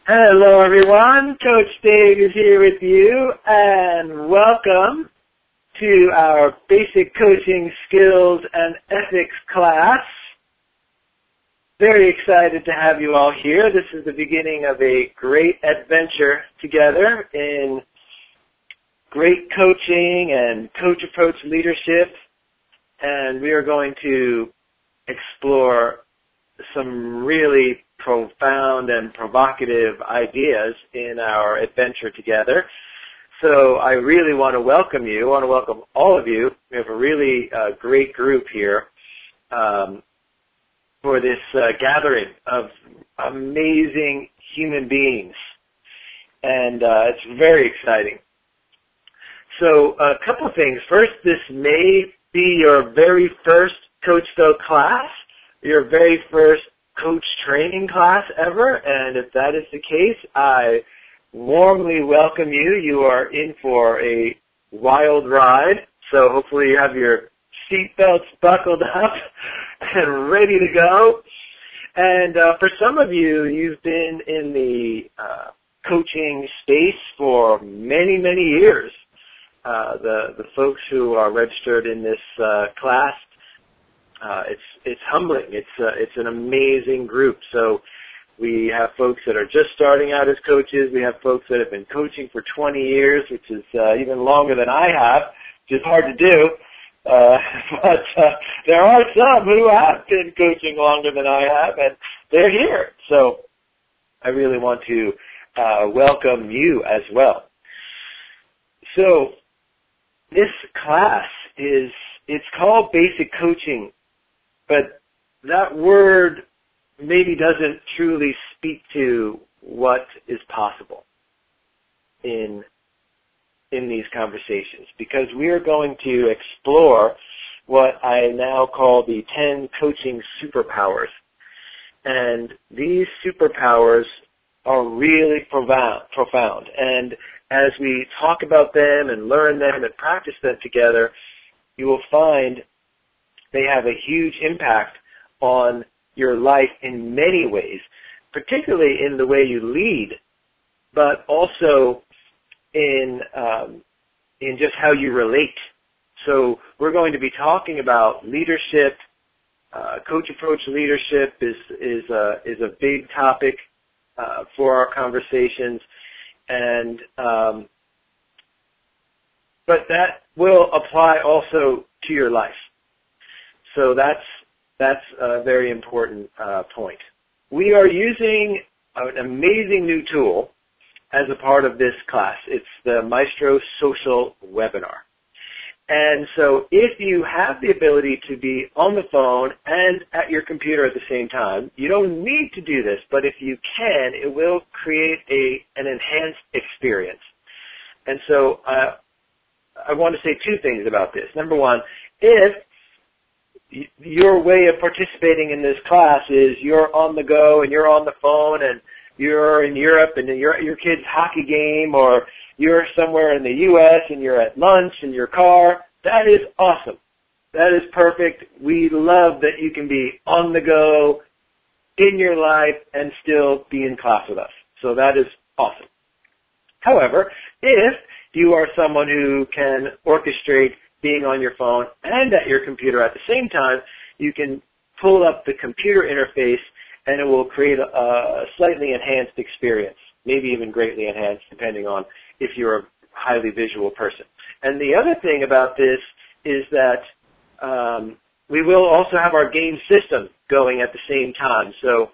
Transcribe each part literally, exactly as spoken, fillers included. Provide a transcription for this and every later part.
Hello everyone, Coach Dave is here with you, and welcome to our Basic Coaching Skills and Ethics class. Very excited to have you all here. This is the beginning of a great adventure together in great coaching and coach approach leadership, and we are going to explore some really profound and provocative ideas in our adventure together. So I really want to welcome you. I want to welcome all of you. We have a really uh, great group here um, for this uh, gathering of amazing human beings. And uh, it's very exciting. So a couple of things. First, this may be your very first Coach Stowe class, your very first coach training class ever, and if that is the case, I warmly welcome you. You are in for a wild ride, so hopefully you have your seatbelts buckled up and ready to go. And uh, for some of you, you've been in the uh, coaching space for many, many years. Uh, the, the folks who are registered in this uh, class, Uh, it's it's humbling. It's uh, it's an amazing group. So we have folks that are just starting out as coaches. We have folks that have been coaching for twenty years, which is uh, even longer than I have, which is hard to do. Uh, but uh, there are some who have been coaching longer than I have, and they're here. So I really want to uh, welcome you as well. So this class is it's called Basic Coaching. But that word maybe doesn't truly speak to what is possible in in these conversations, because we are going to explore what I now call the ten coaching superpowers. And these superpowers are really profound, profound. And as we talk about them and learn them and practice them together, you will find they have a huge impact on your life in many ways, particularly in the way you lead, but also in um, in just how you relate. So we're going to be talking about leadership. Uh, coach approach leadership is is a is a big topic uh, for our conversations, and um, but that will apply also to your life. So that's that's a very important uh, point. We are using an amazing new tool as a part of this class. It's the Maestro Social Webinar. And so if you have the ability to be on the phone and at your computer at the same time, you don't need to do this, but if you can, it will create a an enhanced experience. And so uh, I want to say two things about this. Number one, if your way of participating in this class is you're on the go and you're on the phone and you're in Europe and you're at your kid's hockey game, or you're somewhere in the U S and you're at lunch in your car, that is awesome. That is perfect. We love that you can be on the go in your life and still be in class with us. So that is awesome. However, if you are someone who can orchestrate being on your phone and at your computer at the same time, you can pull up the computer interface and it will create a, a slightly enhanced experience, maybe even greatly enhanced depending on if you're a highly visual person. And the other thing about this is that um, we will also have our game system going at the same time. So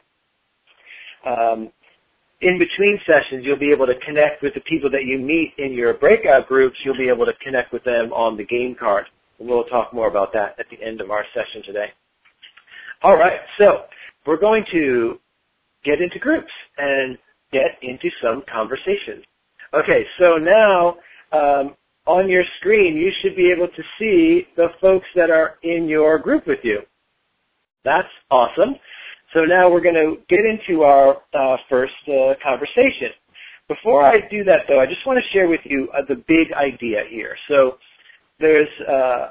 um, in between sessions, you'll be able to connect with the people that you meet in your breakout groups. You'll be able to connect with them on the game card. And we'll talk more about that at the end of our session today. All right, so we're going to get into groups and get into some conversations. Okay, so now um, on your screen, you should be able to see the folks that are in your group with you. That's awesome. So now we're going to get into our uh, first uh, conversation. Before I do that, though, I just want to share with you uh, the big idea here. So there's uh,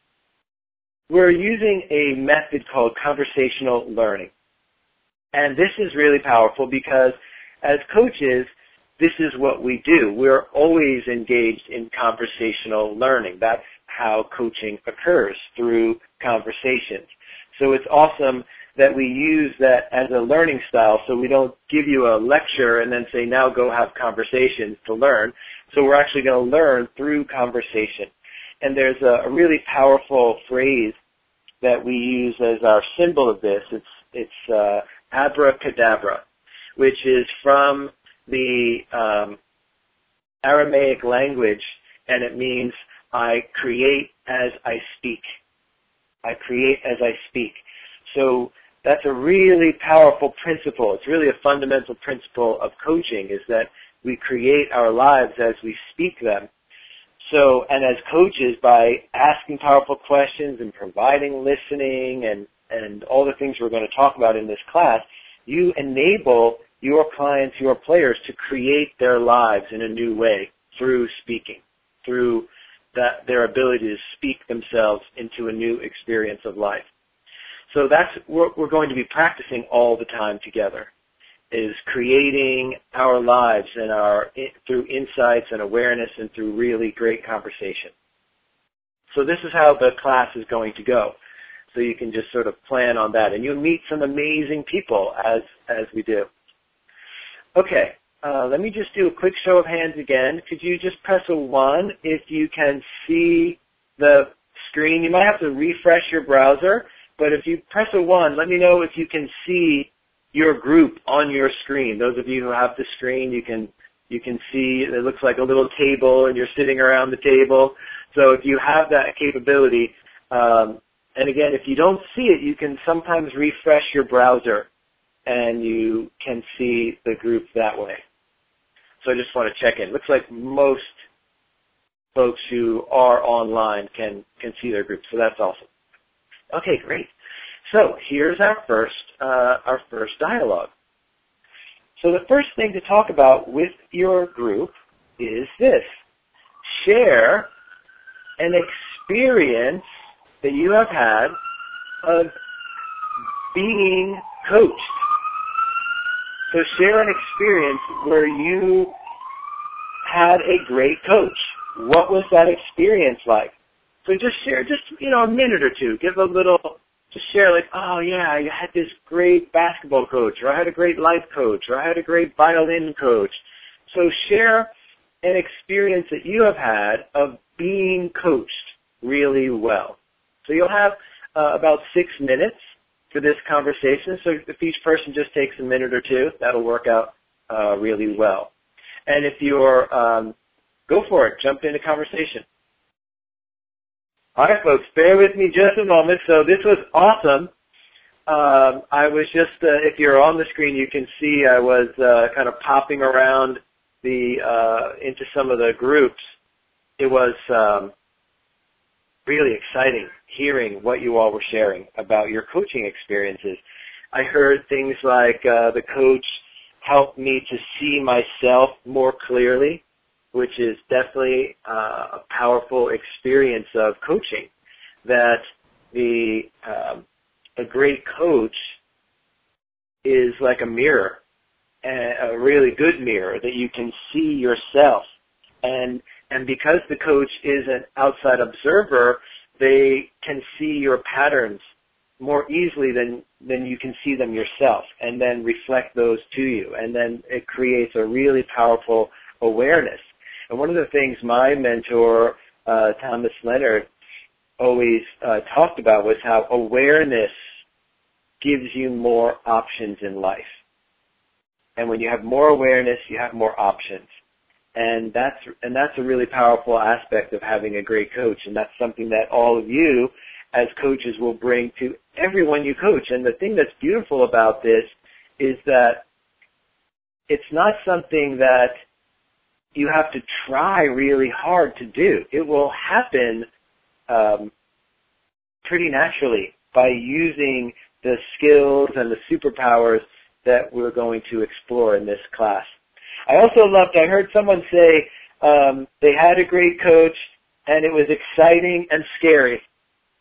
we're using a method called conversational learning. And this is really powerful because as coaches, this is what we do. We're always engaged in conversational learning. That's how coaching occurs, through conversations. So it's awesome that we use that as a learning style, so we don't give you a lecture and then say, now go have conversations to learn. So we're actually going to learn through conversation. And there's a, a really powerful phrase that we use as our symbol of this. It's, it's uh, abracadabra, which is from the um, Aramaic language, and it means I create as I speak. I create as I speak. So that's a really powerful principle. It's really a fundamental principle of coaching, is that we create our lives as we speak them. So, and as coaches, by asking powerful questions and providing listening and, and all the things we're going to talk about in this class, you enable your clients, your players, to create their lives in a new way through speaking, through that, their ability to speak themselves into a new experience of life. So that's what we're going to be practicing all the time together, is creating our lives and our through insights and awareness and through really great conversation. So this is how the class is going to go. So you can just sort of plan on that. And you'll meet some amazing people as, as we do. Okay, uh, let me just do a quick show of hands again. Could you just press a one if you can see the screen? You might have to refresh your browser, but if you press a one, let me know if you can see your group on your screen. Those of you who have the screen, you can you can see it looks like a little table and you're sitting around the table. So if you have that capability, um, and again, if you don't see it, you can sometimes refresh your browser and you can see the group that way. So I just want to check in. Looks like most folks who are online can, can see their group, so that's awesome. Okay, great. So here's our first, uh, our first dialogue. So the first thing to talk about with your group is this. Share an experience that you have had of being coached. So share an experience where you had a great coach. What was that experience like? So just share, just, you know, a minute or two. Give a little, just share like, oh yeah, I had this great basketball coach, or I had a great life coach, or I had a great violin coach. So share an experience that you have had of being coached really well. So you'll have uh, about six minutes for this conversation. So if each person just takes a minute or two, that'll work out uh, really well. And if you're, um, go for it, jump into conversation. All right, folks, bear with me just a moment. So this was awesome. Um, I was just, uh, if you're on the screen, you can see I was uh, kind of popping around the uh, into some of the groups. It was um, really exciting hearing what you all were sharing about your coaching experiences. I heard things like uh, the coach helped me to see myself more clearly, which is definitely uh, a powerful experience of coaching, that the um, a great coach is like a mirror, a really good mirror that you can see yourself. And and because the coach is an outside observer, they can see your patterns more easily than, than you can see them yourself, and then reflect those to you. And then it creates a really powerful awareness. And one of the things my mentor, uh, Thomas Leonard, always uh, talked about was how awareness gives you more options in life. And when you have more awareness, you have more options. And that's and that's a really powerful aspect of having a great coach. And that's something that all of you as coaches will bring to everyone you coach. And the thing that's beautiful about this is that it's not something that you have to try really hard to do. It will happen um, pretty naturally by using the skills and the superpowers that we're going to explore in this class. I also loved, I heard someone say um, they had a great coach and it was exciting and scary.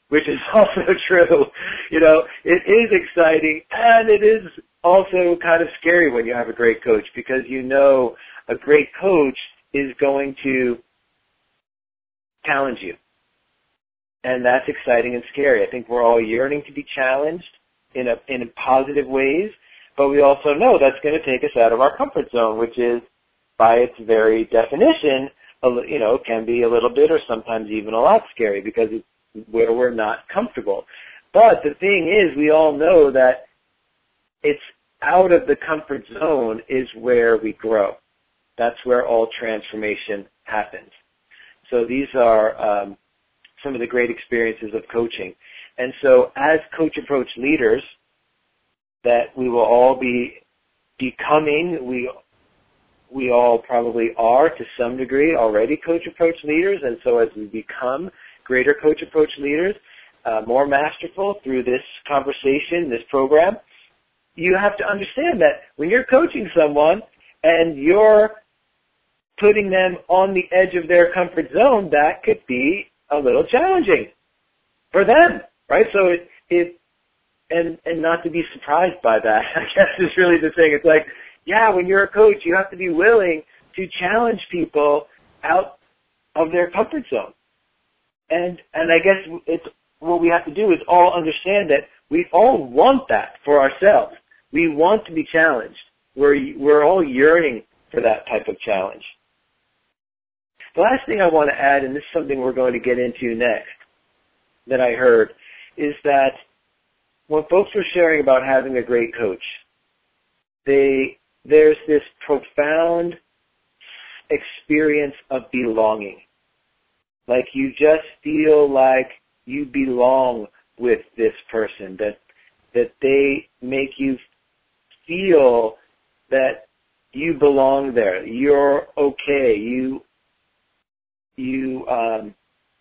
which is also true. You know, it is exciting, and it is also kind of scary when you have a great coach, because you know a great coach is going to challenge you. And that's exciting and scary. I think we're all yearning to be challenged in a, in positive ways, but we also know that's going to take us out of our comfort zone, which is, by its very definition, a, you know, can be a little bit or sometimes even a lot scary, because it's where we're not comfortable. But the thing is, we all know that it's out of the comfort zone is where we grow. That's where all transformation happens. So these are um, some of the great experiences of coaching. And so as Coach Approach leaders that we will all be becoming, we we all probably are to some degree already Coach Approach leaders, and so as we become greater Coach Approach leaders, uh, more masterful through this conversation, this program, you have to understand that when you're coaching someone and you're putting them on the edge of their comfort zone, that could be a little challenging for them, right? So it, it and and not to be surprised by that, I guess is really the thing. It's like, yeah, when you're a coach, you have to be willing to challenge people out of their comfort zone. And and I guess it's what we have to do is all understand that we all want that for ourselves. We want to be challenged. We're we're all yearning for that type of challenge. The last thing I want to add, and this is something we're going to get into next, that I heard, is that when folks were sharing about having a great coach, they there's this profound experience of belonging. Like you just feel like you belong with this person, that that they make you feel that you belong there. You're okay. You you um,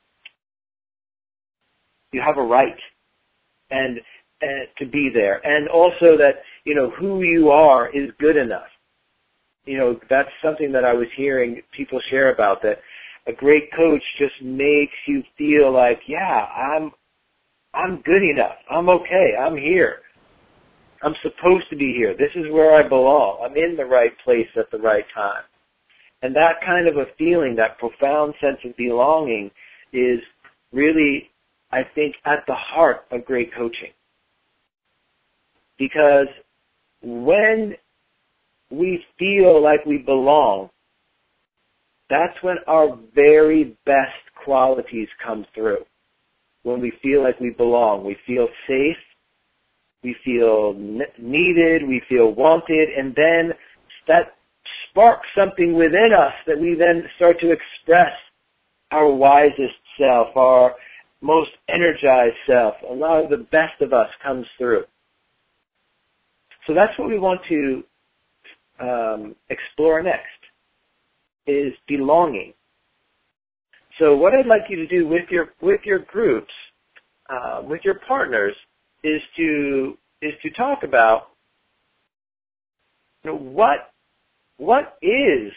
you have a right and, and to be there, and also that you know who you are is good enough. You know, that's something that I was hearing people share about, that a great coach just makes you feel like, yeah, I'm I'm good enough. I'm okay. I'm here. I'm supposed to be here. This is where I belong. I'm in the right place at the right time. And that kind of a feeling, that profound sense of belonging, is really, I think, at the heart of great coaching. Because when we feel like we belong, that's when our very best qualities come through. When we feel like we belong, we feel safe, we feel needed, we feel wanted, and then that sparks something within us that we then start to express our wisest self, our most energized self. A lot of the best of us comes through. So that's what we want to um, explore next, is belonging. So what I'd like you to do with your with your groups, uh, with your partners, is to is to talk about, you know, what what is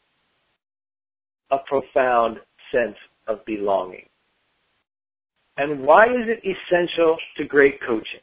a profound sense of belonging, and why is it essential to great coaching?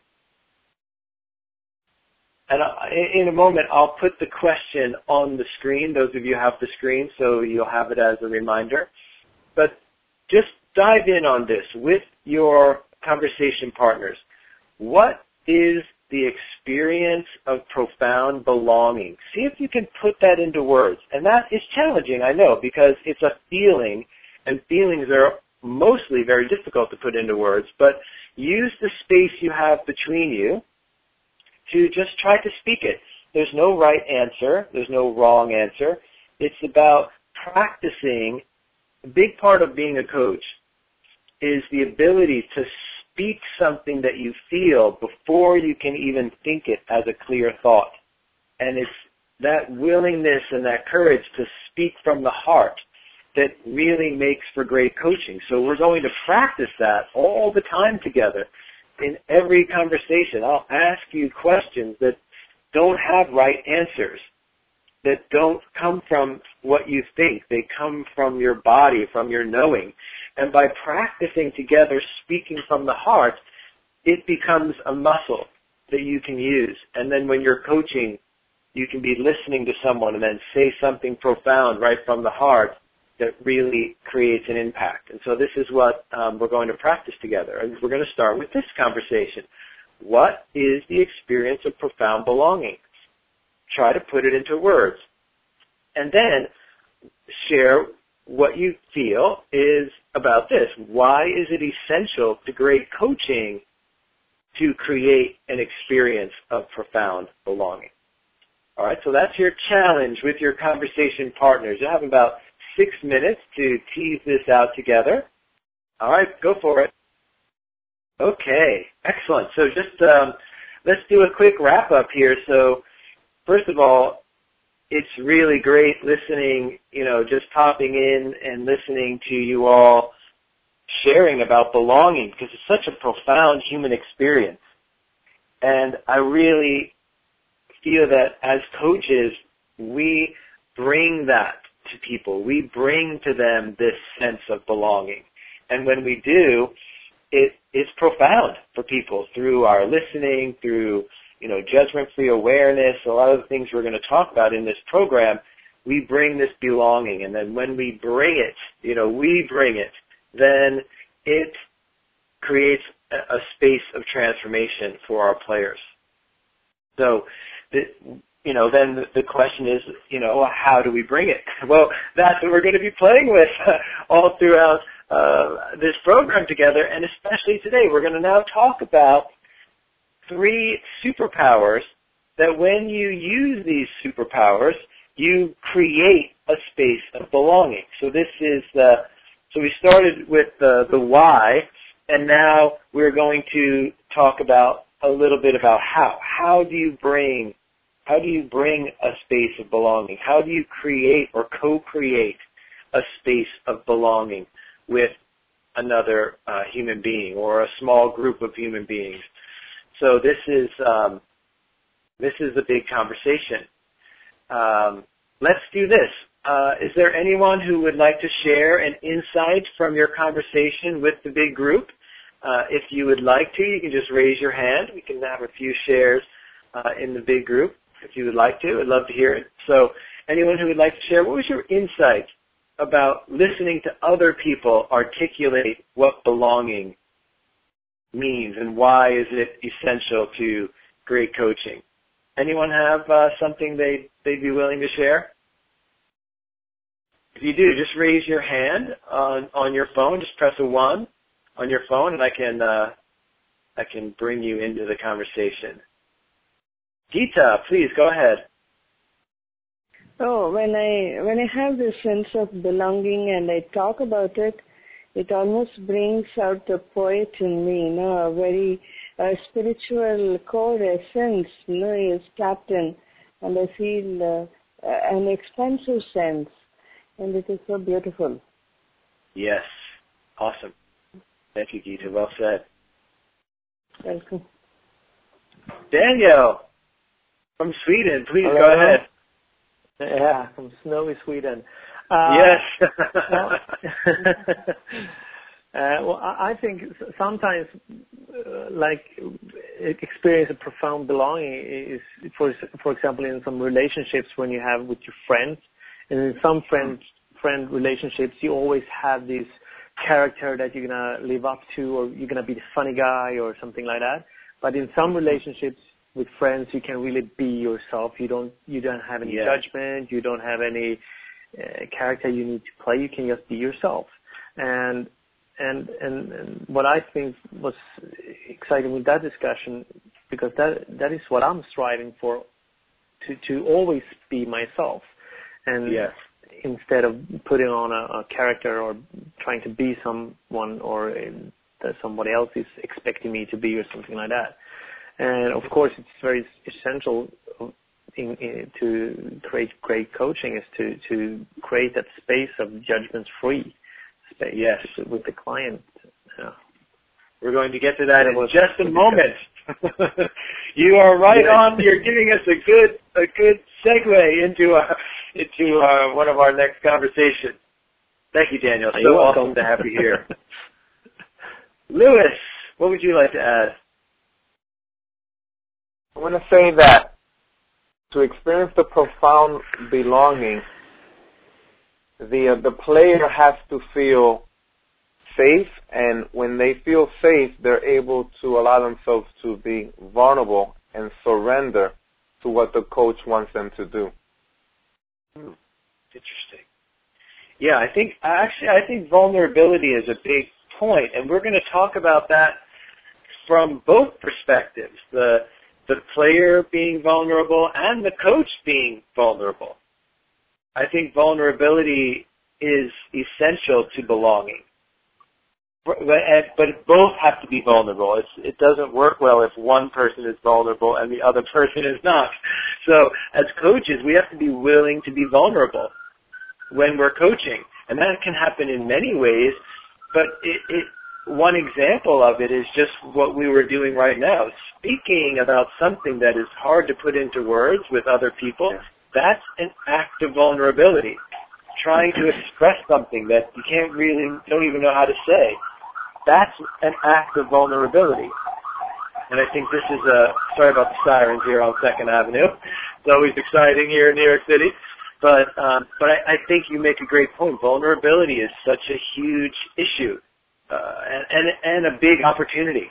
And in a moment, I'll put the question on the screen. Those of you who have the screen, so you'll have it as a reminder. But just dive in on this with your conversation partners. What is the experience of profound belonging? See if you can put that into words. And that is challenging, I know, because it's a feeling, and feelings are mostly very difficult to put into words. But use the space you have between you to just try to speak it. There's no right answer. There's no wrong answer. It's about practicing. A big part of being a coach is the ability to speak something that you feel before you can even think it as a clear thought. And it's that willingness and that courage to speak from the heart that really makes for great coaching. So we're going to practice that all the time together. In every conversation, I'll ask you questions that don't have right answers, that don't come from what you think. They come from your body, from your knowing. And by practicing together, speaking from the heart, it becomes a muscle that you can use. And then when you're coaching, you can be listening to someone and then say something profound right from the heart that really creates an impact. And so this is what um, we're going to practice together. And we're going to start with this conversation. What is the experience of profound belonging? Try to put it into words. And then share what you feel is about this. Why is it essential to great coaching to create an experience of profound belonging? All right, so that's your challenge with your conversation partners. You have about six minutes to tease this out together. All right, go for it. Okay, excellent. So just um, let's do a quick wrap-up here. So first of all, it's really great listening, you know, just popping in and listening to you all sharing about belonging, because it's such a profound human experience. And I really feel that as coaches, we bring that to people. We bring to them this sense of belonging. And when we do, it is profound for people through our listening, through, you know, judgment-free awareness, a lot of the things we're going to talk about in this program. We bring this belonging. And then when we bring it, you know, we bring it, then it creates a, a space of transformation for our players. So, the, you know, then the, the question is, you know, how do we bring it? Well, that's what we're going to be playing with all throughout uh, this program together, and especially today. We're going to now talk about three superpowers that when you use these superpowers, you create a space of belonging. So this is the, so we started with the, the why, and now we're going to talk about a little bit about how. How do you bring, how do you bring a space of belonging? How do you create or co-create a space of belonging with another uh, human being or a small group of human beings? So this is um, this is a big conversation. Um, let's do this. Uh, is there anyone who would like to share an insight from your conversation with the big group? Uh, if you would like to, you can just raise your hand. We can have a few shares uh, in the big group if you would like to. I'd love to hear it. So anyone who would like to share, what was your insight about listening to other people articulate what belonging means and why is it essential to great coaching? Anyone have uh, something they'd, they'd be willing to share? If you do, just raise your hand on, on your phone. Just press a one on your phone, and I can uh, I can bring you into the conversation. Gita, please go ahead. Oh, when I when I have this sense of belonging and I talk about it, it almost brings out the poet in me, you know, a very uh, spiritual core essence, you know, is tapped in, and I feel uh, an expansive sense, and it is so beautiful. Yes, awesome. Thank you, Gita. Well said. Welcome. Daniel from Sweden, please Hello. go ahead. Yeah, from snowy Sweden. Uh, yes. well, uh, well, I think sometimes, uh, like, experience a profound belonging is, for for example, in some relationships when you have with your friends, and in some friend friend relationships, you always have this character that you're gonna live up to, or you're gonna be the funny guy, or something like that. But in some relationships with friends, you can really be yourself. You don't you don't have any yeah. judgment. You don't have any uh, character you need to play. You can just be yourself. And and and, and what I think was exciting with that discussion, because that that is what I'm striving for, to to always be myself, and yes. instead of putting on a, a character or trying to be someone, or uh, that somebody else is expecting me to be, or something like that. And of course, it's very essential in, in, to create great coaching is to, to create that space of judgment-free space yes. with the client. Yeah. We're going to get to that in just a moment. You are right yes. on. You're giving us a good a good segue into uh, into uh, one of our next conversations. Thank you, Daniel. So You're awesome welcome. to have you here. Lewis, what would you like to add? I want to say that to experience the profound belonging, the uh, the player has to feel safe, and when they feel safe, they're able to allow themselves to be vulnerable and surrender to what the coach wants them to do. Hmm. Interesting. Yeah, I think actually I think vulnerability is a big point, and we're going to talk about that from both perspectives: the the player being vulnerable and the coach being vulnerable. I think vulnerability is essential to belonging. But, but both have to be vulnerable. It's, it doesn't work well if one person is vulnerable and the other person is not. So as coaches, we have to be willing to be vulnerable when we're coaching. And that can happen in many ways, but it, it, one example of it is just what we were doing right now. Speaking about something that is hard to put into words with other people, that's an act of vulnerability. Trying to express something that you can't really, don't even know how to say, that's an act of vulnerability. And I think this is a, sorry about the sirens here on Second Avenue. It's always exciting here in New York City. But um, but I, I think you make a great point. Vulnerability is such a huge issue uh, and, and and a big opportunity.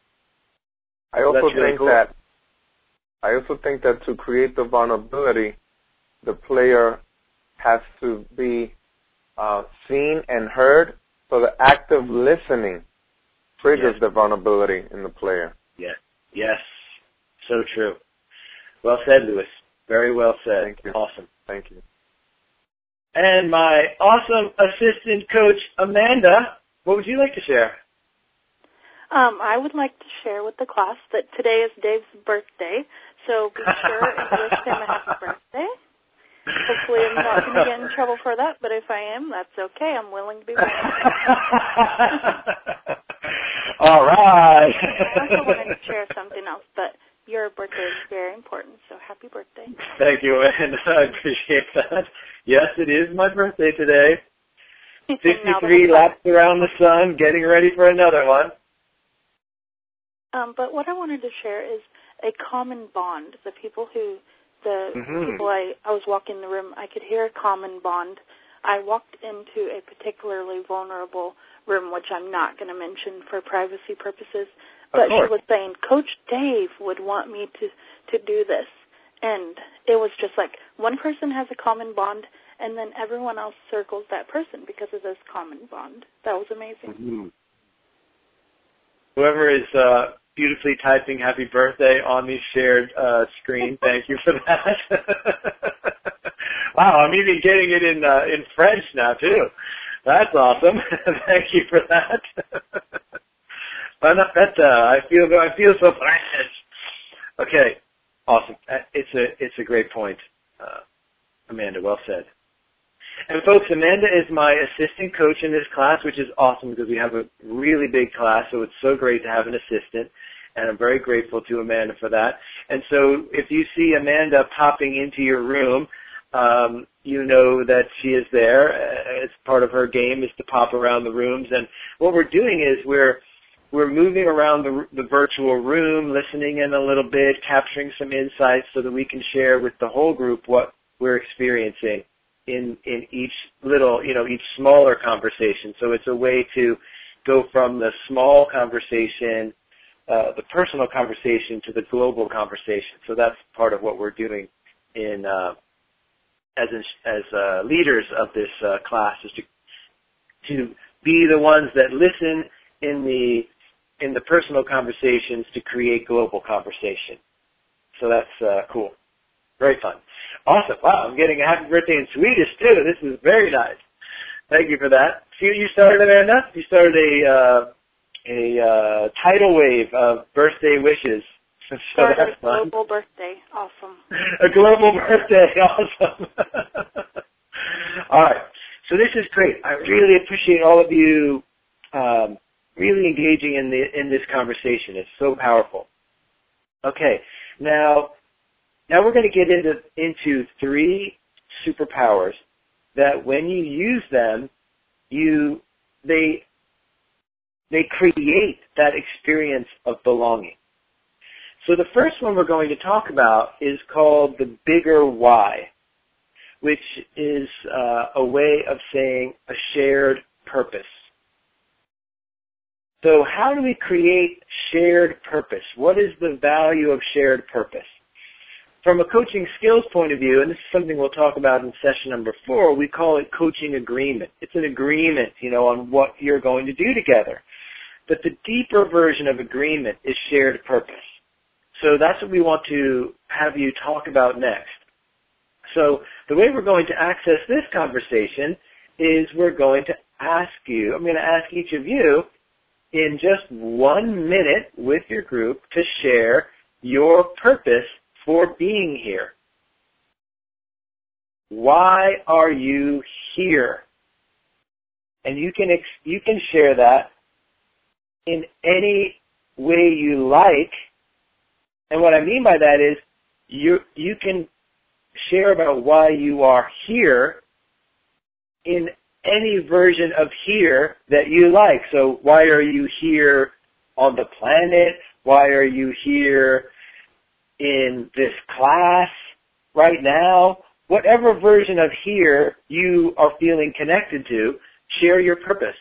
I also so really think cool. that I also think that to create the vulnerability, the player has to be uh, seen and heard. So the act of listening triggers yes. the vulnerability in the player. Yes. Yes. So true. Well said, Lewis. Very well said. Thank you. Awesome. Thank you. And my awesome assistant coach, Amanda, what would you like to share? Um, I would like to share with the class that today is Dave's birthday, so be sure and wish him a happy birthday. Hopefully I'm not going to get in trouble for that, but if I am, that's okay. I'm willing to be wrong. All right. I also wanted to share something else, but your birthday is very important, so happy birthday. Thank you, and I appreciate that. Yes, it is my birthday today. fifty-three laps around the sun, getting ready for another one. Um, but what I wanted to share is a common bond. The people who, the mm-hmm. people I, I was walking the room, I could hear a common bond. I walked into a particularly vulnerable room, which I'm not going to mention for privacy purposes, but she was saying, Coach Dave would want me to, to do this. And it was just like one person has a common bond, and then everyone else circles that person because of this common bond. That was amazing. Mm-hmm. Whoever is uh, beautifully typing happy birthday on the shared uh, screen, thank you for that. Wow, I'm even getting it in uh, in French now, too. That's awesome. Thank you for that. I feel I feel so French. Okay, awesome. It's a it's a great point, uh, Amanda. Well said. And folks, Amanda is my assistant coach in this class, which is awesome because we have a really big class, so it's so great to have an assistant, and I'm very grateful to Amanda for that. And so if you see Amanda popping into your room, um, you know that she is there. It's part of her game is to pop around the rooms, and what we're doing is we're We're moving around the, the virtual room, listening in a little bit, capturing some insights so that we can share with the whole group what we're experiencing in, in each little, you know, each smaller conversation. So it's a way to go from the small conversation, uh, the personal conversation, to the global conversation. So that's part of what we're doing in uh, as in, as uh, leaders of this uh, class, is to to be the ones that listen in the in the personal conversations to create global conversation. So that's uh, cool. Very fun. Awesome. Wow, I'm getting a happy birthday in Swedish, too. This is very nice. Thank you for that. See what you started, Amanda? You started a uh, a uh, tidal wave of birthday wishes. So started that's a fun. global birthday. Awesome. A global birthday. Awesome. All right. So this is great. I really appreciate all of you um, really engaging in the in this conversation. It's so powerful. Okay, now now we're going to get into into three superpowers that when you use them, you they they create that experience of belonging. So the first one we're going to talk about is called the bigger why, which is uh, a way of saying a shared purpose. So how do we create shared purpose? What is the value of shared purpose? From a coaching skills point of view, and this is something we'll talk about in session number four, we call it coaching agreement. It's an agreement, you know, on what you're going to do together. But the deeper version of agreement is shared purpose. So that's what we want to have you talk about next. So the way we're going to access this conversation is we're going to ask you, I'm going to ask each of you in just one minute with your group to share your purpose for being here. Why are you here? And you can ex- you can share that in any way you like. And what I mean by that is you you can share about why you are here in any version of here that you like. So why are you here on the planet? Why are you here in this class right now? Whatever version of here you are feeling connected to, share your purpose.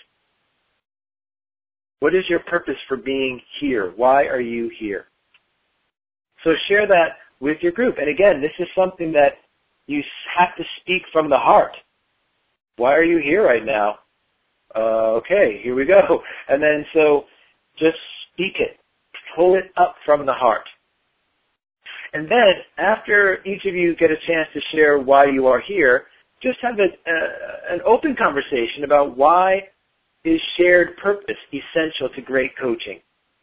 What is your purpose for being here? Why are you here? So share that with your group. And again, this is something that you have to speak from the heart. Why are you here right now? Uh, okay, here we go. And then so just speak it. Pull it up from the heart. And then after each of you get a chance to share why you are here, just have a, uh, an open conversation about why is shared purpose essential to great coaching.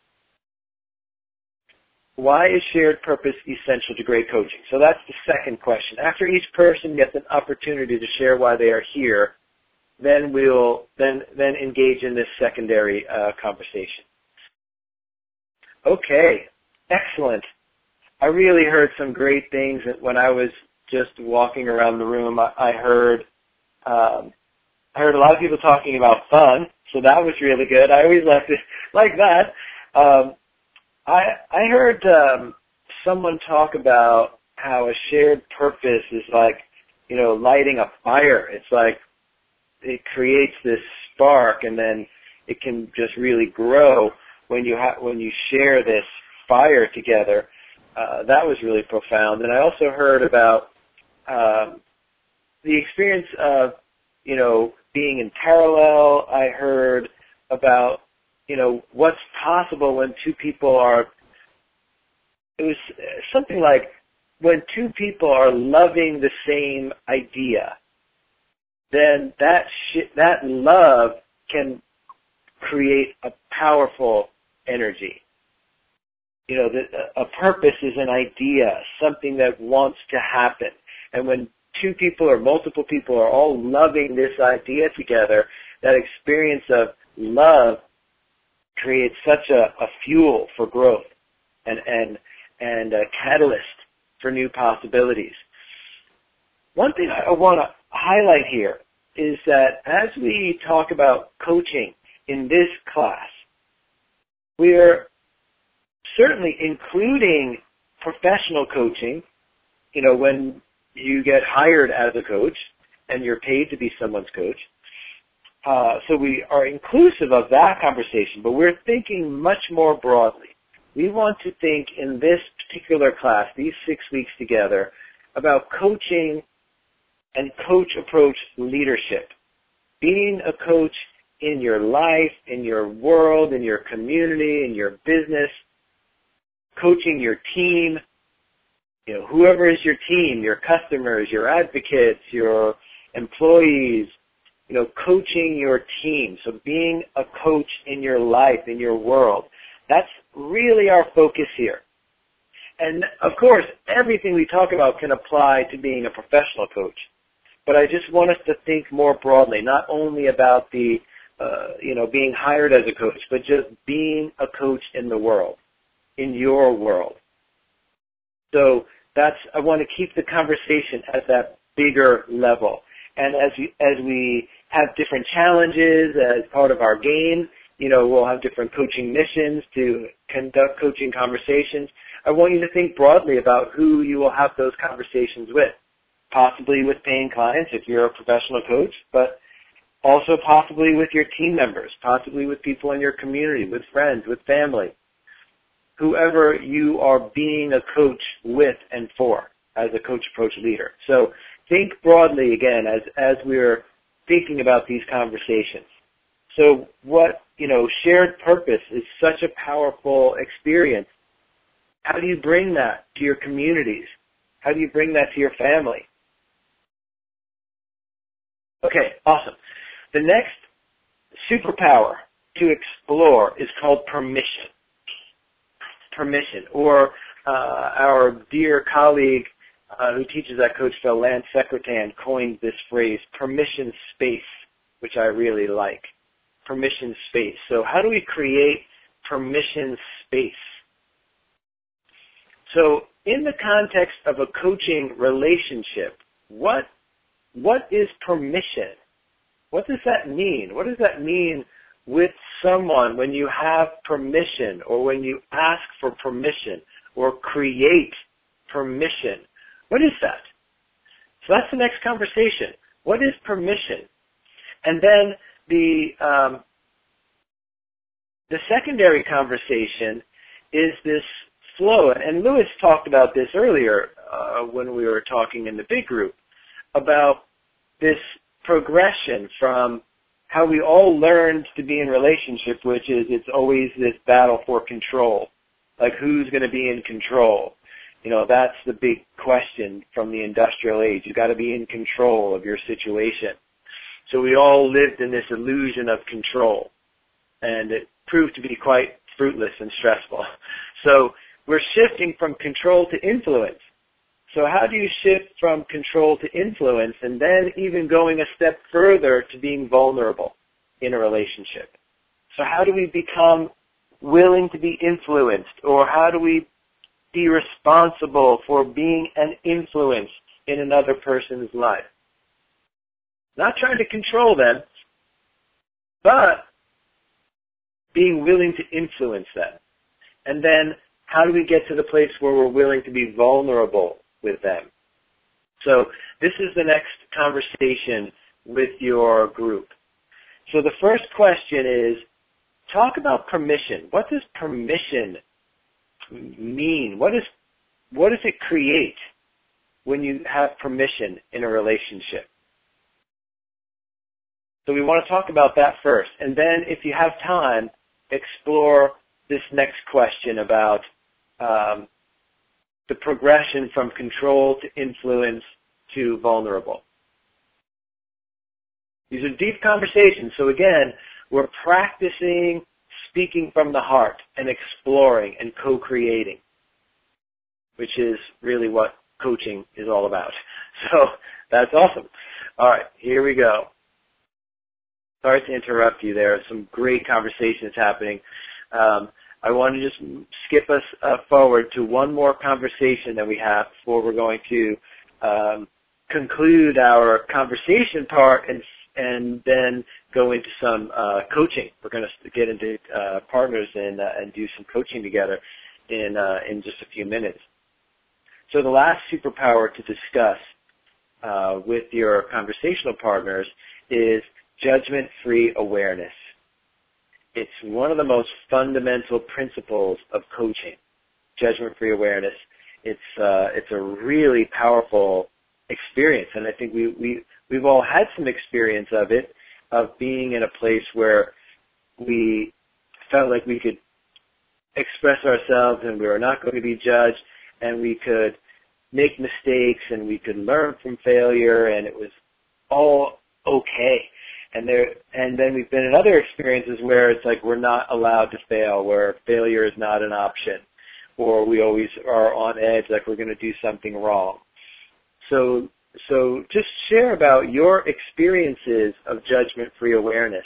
Why is shared purpose essential to great coaching? So that's the second question. After each person gets an opportunity to share why they are here, then we'll then then engage in this secondary uh, conversation. Okay, excellent. I really heard some great things when I was just walking around the room. I, I heard um, I heard a lot of people talking about fun, so that was really good. I always like it like that. Um, I I heard um, someone talk about how a shared purpose is like, you know, lighting a fire. It's like it creates this spark, and then it can just really grow when you ha- when you share this fire together. Uh, that was really profound. And I also heard about um, the experience of, you know, being in parallel. I heard about, you know, what's possible when two people are, it was something like when two people are loving the same idea, then that sh- that love can create a powerful energy. You know, the, a purpose is an idea, something that wants to happen. And when two people or multiple people are all loving this idea together, that experience of love creates such a, a fuel for growth and, and, and a catalyst for new possibilities. One thing I want to highlight here is that as we talk about coaching in this class, we are certainly including professional coaching, you know, when you get hired as a coach and you're paid to be someone's coach. Uh, so we are inclusive of that conversation, but we're thinking much more broadly. We want to think in this particular class, these six weeks together, about coaching and coach approach leadership. Being a coach in your life, in your world, in your community, in your business, coaching your team, you know, whoever is your team, your customers, your advocates, your employees, you know, coaching your team. So being a coach in your life, in your world, that's really our focus here. And of course, everything we talk about can apply to being a professional coach. But I just want us to think more broadly, not only about the, uh, you know, being hired as a coach, but just being a coach in the world, in your world. So that's, I want to keep the conversation at that bigger level. And as we, as we have different challenges as part of our game. You know, we'll have different coaching missions to conduct coaching conversations. I want you to think broadly about who you will have those conversations with, possibly with paying clients if you're a professional coach, but also possibly with your team members, possibly with people in your community, with friends, with family, whoever you are being a coach with and for as a coach approach leader. So think broadly again as, as we're thinking about these conversations. So what, you know, shared purpose is such a powerful experience. How do you bring that to your communities? How do you bring that to your family? Okay, awesome. The next superpower to explore is called permission. Permission, or uh, our dear colleague uh, who teaches at Coachville, Lance Secretan, coined this phrase, permission space, which I really like. Permission space. So how do we create permission space? So in the context of a coaching relationship, what what is permission? What does that mean? What does that mean with someone when you have permission, or when you ask for permission, or create permission? What is that? So that's the next conversation. What is permission? And then the um, the secondary conversation is this flow. And Lewis talked about this earlier uh, when we were talking in the big group about this progression from how we all learned to be in relationship, which is it's always this battle for control. Like, who's going to be in control? You know, that's the big question from the industrial age. You've got to be in control of your situation. So we all lived in this illusion of control, and it proved to be quite fruitless and stressful. So we're shifting from control to influence. So how do you shift from control to influence, and then even going a step further to being vulnerable in a relationship? So how do we become willing to be influenced, or how do we be responsible for being an influence in another person's life? Not trying to control them, but being willing to influence them. And then how do we get to the place where we're willing to be vulnerable with them? So this is the next conversation with your group. So the first question is, talk about permission. What does permission mean? What is, what does it create when you have permission in a relationship? So we want to talk about that first. And then if you have time, explore this next question about um, the progression from control to influence to vulnerable. These are deep conversations. So again, we're practicing speaking from the heart and exploring and co-creating, which is really what coaching is all about. So that's awesome. All right, here we go. Sorry to interrupt you. There are some great conversations happening. Um, I want to just skip us uh, forward to one more conversation that we have before we're going to um, conclude our conversation part and and then go into some uh, coaching. We're going to get into uh, partners and uh, and do some coaching together in uh, in just a few minutes. So the last superpower to discuss uh, with your conversational partners is judgment-free awareness. It's one of the most fundamental principles of coaching, judgment-free awareness. It's uh, it's a really powerful experience, and I think we, we, we've all had some experience of it, of being in a place where we felt like we could express ourselves and we were not going to be judged, and we could make mistakes and we could learn from failure, and it was all okay. And there, and then we've been in other experiences where it's like we're not allowed to fail, where failure is not an option, or we always are on edge, like we're going to do something wrong. So, so just share about your experiences of judgment-free awareness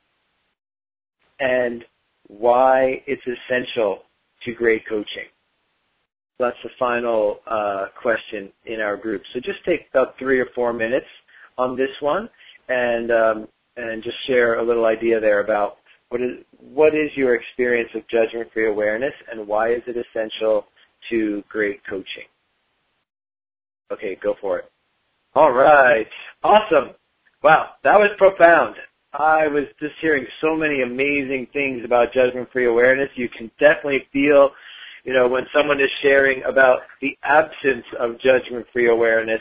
and why it's essential to great coaching. That's the final uh, question in our group. So just take about three or four minutes on this one, and um, and just share a little idea there about what is what is your experience of judgment-free awareness and why is it essential to great coaching? Okay, go for it. All right. Awesome. Wow, that was profound. I was just hearing so many amazing things about judgment-free awareness. You can definitely feel, you know, when someone is sharing about the absence of judgment-free awareness,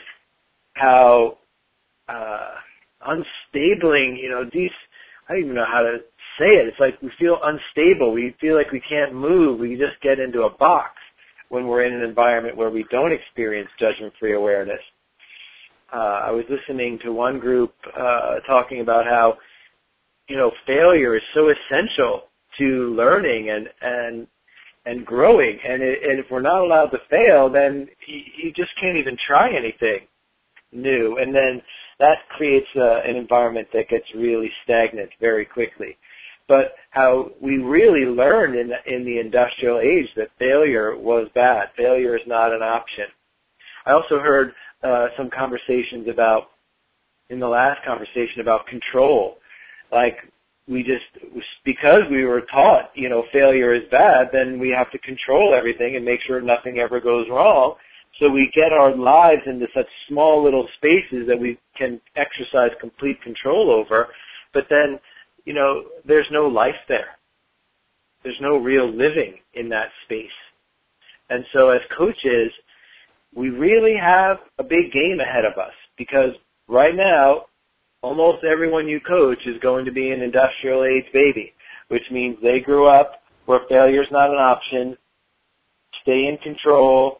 how uh, unstabling, you know, these, I don't even know how to say it. It's like we feel unstable. We feel like we can't move. We just get into a box when we're in an environment where we don't experience judgment-free awareness. Uh, I was listening to one group uh, talking about how, you know, failure is so essential to learning and and and growing. And, it, and if we're not allowed to fail, then you, you just can't even try anything new. And then that creates uh, an environment that gets really stagnant very quickly. But how we really learned in the, in the industrial age that failure was bad. Failure is not an option. I also heard uh, some conversations about, in the last conversation, about control. Like, we just, because we were taught, you know, failure is bad, then we have to control everything and make sure nothing ever goes wrong. So we get our lives into such small little spaces that we can exercise complete control over. But then, you know, there's no life there. There's no real living in that space. And so as coaches, we really have a big game ahead of us, because right now, almost everyone you coach is going to be an industrial age baby, which means they grew up where failure is not an option. Stay in control.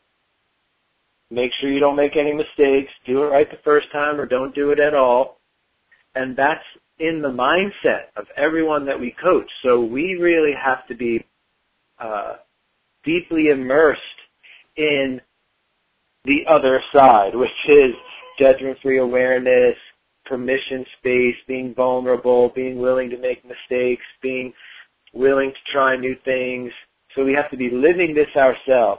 Make sure you don't make any mistakes. Do it right the first time or don't do it at all. And that's in the mindset of everyone that we coach. So we really have to be uh, deeply immersed in the other side, which is judgment-free awareness, permission space, being vulnerable, being willing to make mistakes, being willing to try new things. So we have to be living this ourselves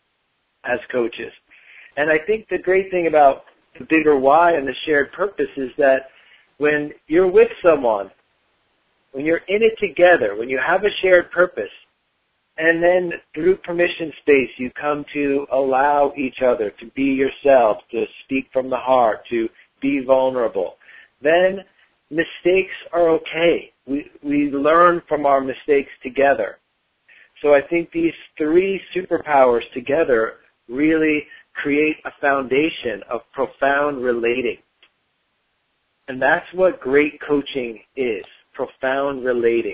as coaches. And I think the great thing about the bigger why and the shared purpose is that when you're with someone, when you're in it together, when you have a shared purpose, and then through permission space you come to allow each other to be yourself, to speak from the heart, to be vulnerable, then mistakes are okay. We we learn from our mistakes together. So I think these three superpowers together really create a foundation of profound relating. And that's what great coaching is, profound relating.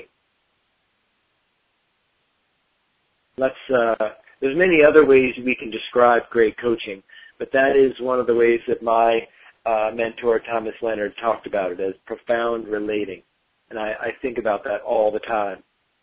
Let's, uh, there's many other ways we can describe great coaching, but that is one of the ways that my uh, mentor, Thomas Leonard, talked about it, as profound relating. And I, I think about that all the time.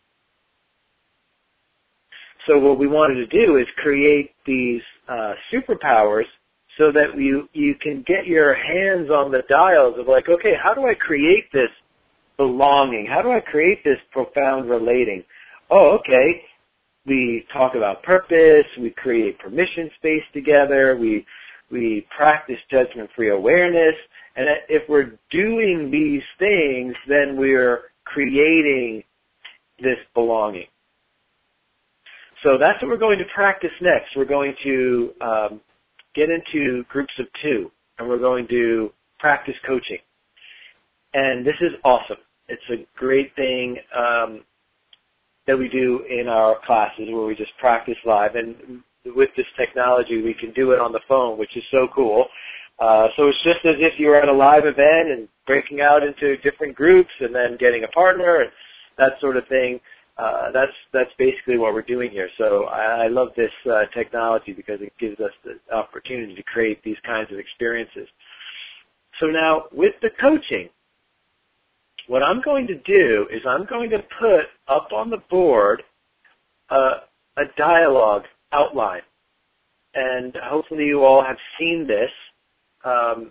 So what we wanted to do is create these uh, superpowers so that you, you can get your hands on the dials of like, okay, how do I create this belonging? How do I create this profound relating? Oh, okay. We talk about purpose, we create permission space together, we we practice judgment-free awareness, and if we're doing these things, then we're creating this belonging. So that's what we're going to practice next. We're going to um, get into groups of two, and we're going to practice coaching. And this is awesome. It's a great thing um, that we do in our classes where we just practice live. And with this technology, we can do it on the phone, which is so cool. Uh, so it's just as if you were at a live event and breaking out into different groups and then getting a partner and that sort of thing. Uh, that's that's basically what we're doing here. So I, I love this uh, technology because it gives us the opportunity to create these kinds of experiences. So now with the coaching, what I'm going to do is I'm going to put up on the board uh, a dialogue outline. And hopefully you all have seen this. Um,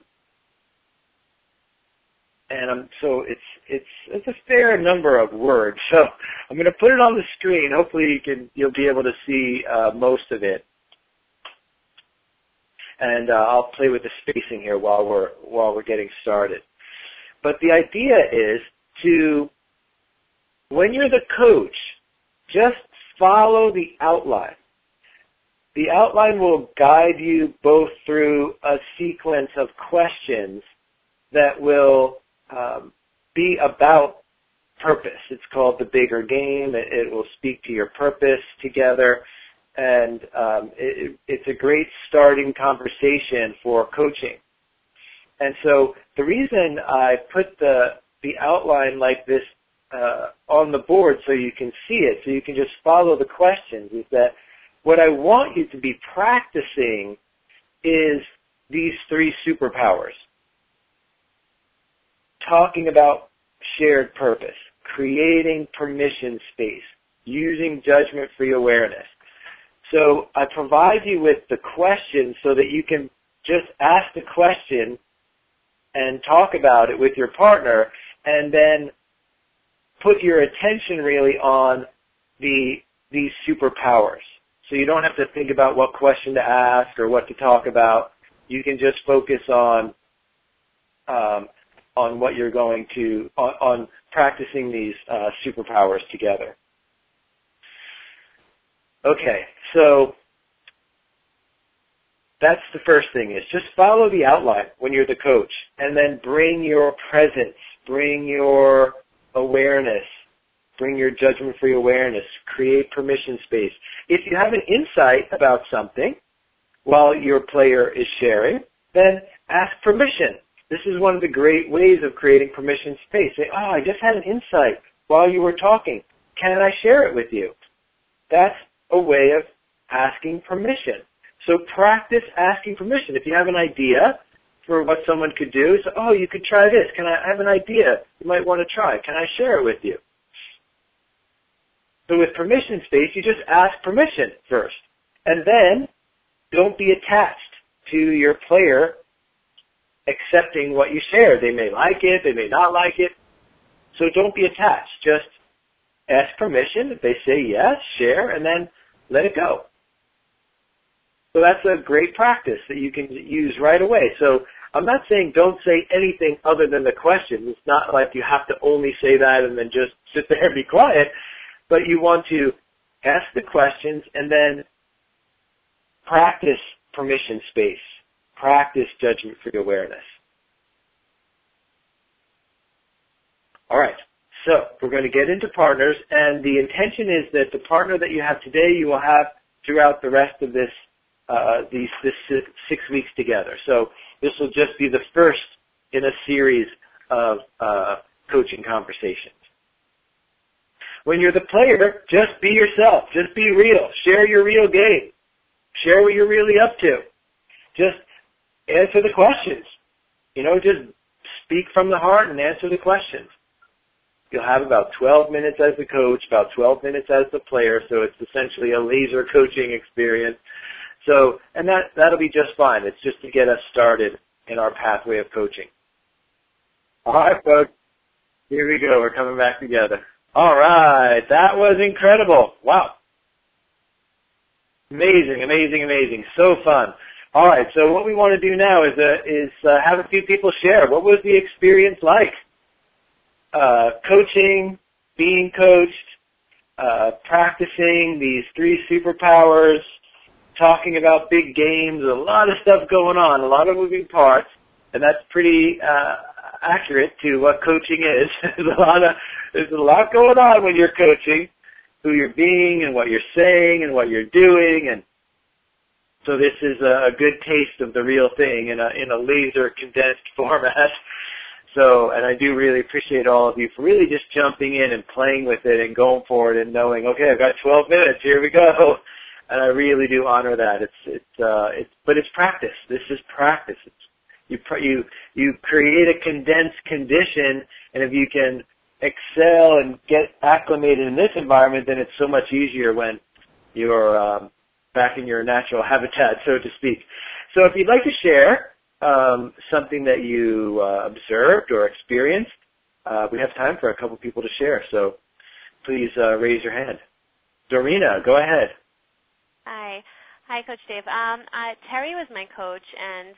and I'm, so it's, it's, it's a fair number of words. So I'm going to put it on the screen. Hopefully you can, you'll be able to see uh, most of it. And uh, I'll play with the spacing here while we're, while we're getting started. But the idea is to, when you're the coach, just follow the outline. The outline will guide you both through a sequence of questions that will um, be about purpose. It's called the bigger game. It, it will speak to your purpose together. And um, it, it's a great starting conversation for coaching. And so the reason I put the, the outline like this uh, on the board so you can see it, so you can just follow the questions, is that what I want you to be practicing is these three superpowers. Talking about shared purpose, creating permission space, using judgment-free awareness. So I provide you with the questions so that you can just ask the question and talk about it with your partner, and then put your attention really on the these superpowers. So you don't have to think about what question to ask or what to talk about. You can just focus on um, on what you're going to, on, on practicing these uh, superpowers together. Okay, so that's the first thing, is just follow the outline when you're the coach, and then bring your presence, bring your awareness, bring your judgment-free awareness, create permission space. If you have an insight about something while your player is sharing, then ask permission. This is one of the great ways of creating permission space. Say, oh, I just had an insight while you were talking. Can I share it with you? That's a way of asking permission. So practice asking permission. If you have an idea for what someone could do, say, oh, you could try this. Can I, I have an idea you might want to try. Can I share it with you? So with permission space, you just ask permission first. And then don't be attached to your player accepting what you share. They may like it, they may not like it. So don't be attached. Just ask permission. If they say yes, share, and then let it go. So that's a great practice that you can use right away. So I'm not saying don't say anything other than the question. It's not like you have to only say that and then just sit there and be quiet. But you want to ask the questions and then practice permission space. Practice judgment-free awareness. All right. So we're going to get into partners, and the intention is that the partner that you have today you will have throughout the rest of this uh, these this six weeks together. So this will just be the first in a series of uh, coaching conversations. When you're the player, just be yourself. Just be real. Share your real game. Share what you're really up to. Just answer the questions. You know, just speak from the heart and answer the questions. You'll have about twelve minutes as the coach, about twelve minutes as the player, so it's essentially a laser coaching experience. So, and that, that'll be just fine. It's just to get us started in our pathway of coaching. All right, folks. Here we go. We're coming back together. All right. That was incredible. Wow. Amazing, amazing, amazing. So fun. All right. So what we want to do now is uh, is uh, have a few people share. What was the experience like? Uh, coaching, being coached, uh, practicing these three superpowers, talking about big games, a lot of stuff going on, a lot of moving parts, and that's pretty uh, accurate to what coaching is. There's a lot of there's a lot going on when you're coaching, who you're being and what you're saying and what you're doing, and so this is a good taste of the real thing in a in a laser condensed format. So, and I do really appreciate all of you for really just jumping in and playing with it and going for it and knowing, okay, I've got twelve minutes, here we go. And I really do honor that. It's it's uh it's but it's practice. This is practice. It's, you you you create a condensed condition, and if you can excel and get acclimated in this environment, then it's so much easier when you're um, back in your natural habitat, so to speak. So if you'd like to share um, something that you uh, observed or experienced, uh, we have time for a couple people to share. So please uh, raise your hand. Dorina, go ahead. Hi. Hi, Coach Dave. Um, uh, Terry was my coach, and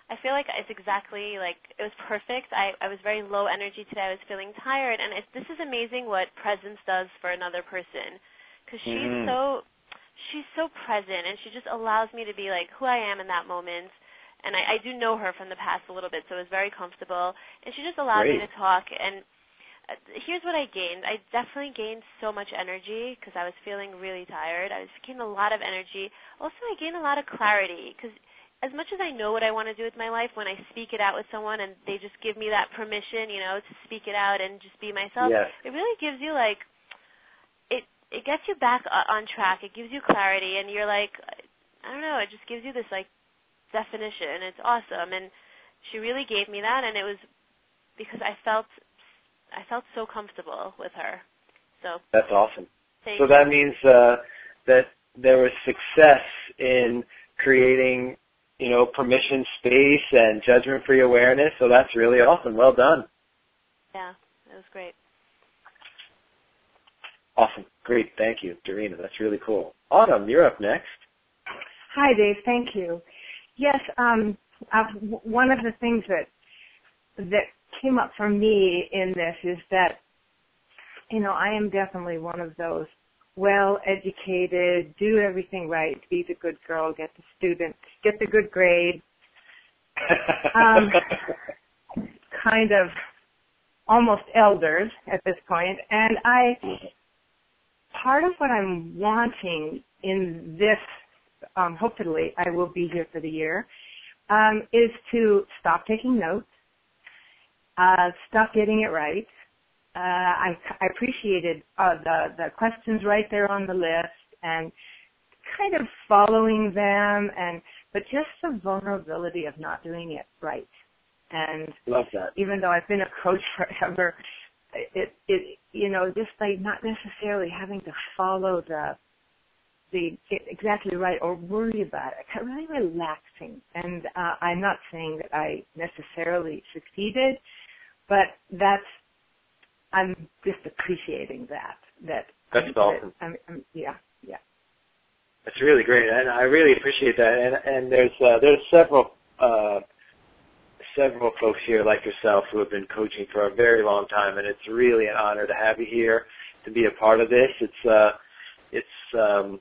I feel like it's exactly like it was perfect. I, I was very low energy today. I was feeling tired, and it, this is amazing what presence does for another person, because she's mm-hmm. so she's so present, and she just allows me to be like who I am in that moment. And I, I do know her from the past a little bit, so it was very comfortable. And she just allowed Great. me to talk. And uh, here's what I gained. I definitely gained so much energy because I was feeling really tired. I was gained a lot of energy. Also, I gained a lot of clarity because as much as I know what I want to do with my life, when I speak it out with someone and they just give me that permission, you know, to speak it out and just be myself, yes. it really gives you like, it, it gets you back on track. It gives you clarity, and you're like, I don't know, it just gives you this like, definition. It's awesome, and she really gave me that, and it was because I felt I felt so comfortable with her. So that's awesome. So you. that means uh, that there was success in creating, you know, permission space and judgment-free awareness. So that's really awesome. Well done. Yeah, it was great. Awesome. Great. Thank you, Dorina. That's really cool. Autumn, you're up next. Hi, Dave. Thank you. Yes, um, uh, one of the things that that came up for me in this is that, you know, I am definitely one of those well-educated, do everything right, be the good girl, get the student, get the good grade, um, kind of almost elders at this point. And I, part of what I'm wanting in this, Um, hopefully I will be here for the year, um, is to stop taking notes, uh, stop getting it right. Uh, I, I appreciated uh, the, the questions right there on the list and kind of following them, and but just the vulnerability of not doing it right. And love that. Even though I've been a coach forever, it, it you know, just like not necessarily having to follow the the exactly right or worry about it. It's really relaxing. And uh, I'm not saying that I necessarily succeeded, but that's, I'm just appreciating that. that that's that, awesome. I'm, I'm, yeah, yeah. That's really great, and I really appreciate that. And, and there's uh, there's several uh, several folks here like yourself who have been coaching for a very long time, and it's really an honor to have you here to be a part of this. It's uh, it's um,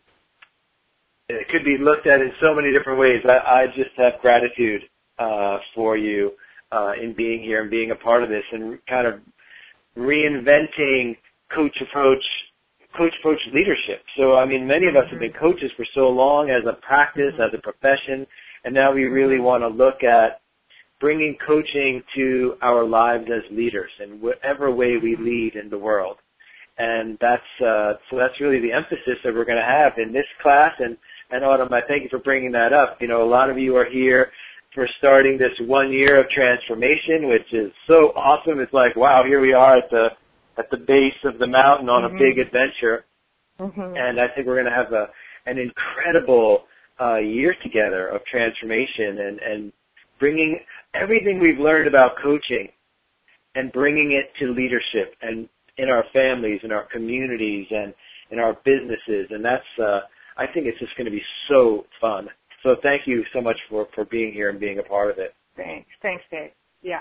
it could be looked at in so many different ways. I, I just have gratitude uh, for you uh, in being here and being a part of this and kind of reinventing coach approach, coach approach leadership. So, I mean, many of us have been coaches for so long as a practice, as a profession, and now we really want to look at bringing coaching to our lives as leaders in whatever way we lead in the world. And that's uh, so that's really the emphasis that we're going to have in this class. And, and Autumn, I thank you for bringing that up. You know, a lot of you are here for starting this one year of transformation, which is so awesome. It's like, wow, here we are at the at the base of the mountain on mm-hmm. a big adventure. Mm-hmm. And I think we're going to have a an incredible uh, year together of transformation and, and bringing everything we've learned about coaching and bringing it to leadership and in our families, in our communities, and in our businesses. And that's, uh, I think it's just going to be so fun. So thank you so much for, for being here and being a part of it. Thanks. Thanks, Dave. Yeah.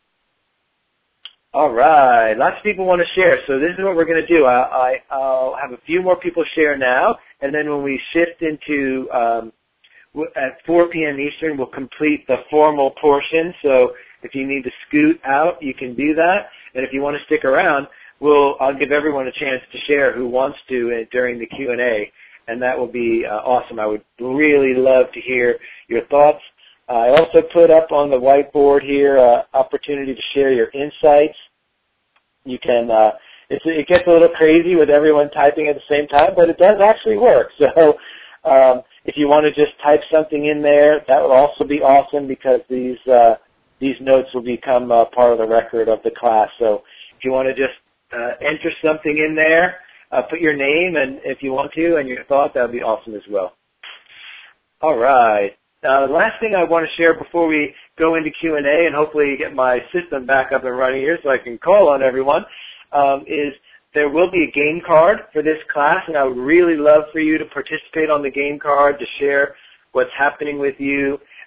All right. Lots of people want to share. So this is what we're going to do. I, I, I'll have a few more people share now, and then when we shift into um, at four p.m. Eastern, we'll complete the formal portion. So if you need to scoot out, you can do that. And if you want to stick around, we'll, I'll give everyone a chance to share who wants to uh, during the Q and A, and that will be uh, awesome. I would really love to hear your thoughts. Uh, I also put up on the whiteboard here uh, opportunity to share your insights. You can, uh, it's, it gets a little crazy with everyone typing at the same time, but it does actually work. So um, if you want to just type something in there, that would also be awesome because these uh, these notes will become uh, part of the record of the class. So if you want to just uh, enter something in there, uh, put your name and if you want to and your thought, that would be awesome as well. All right. Uh, the last thing I want to share before we go into Q and A and hopefully get my system back up and running here so I can call on everyone, um, is there will be a game card for this class, and I would really love for you to participate on the game card, to share what's happening with you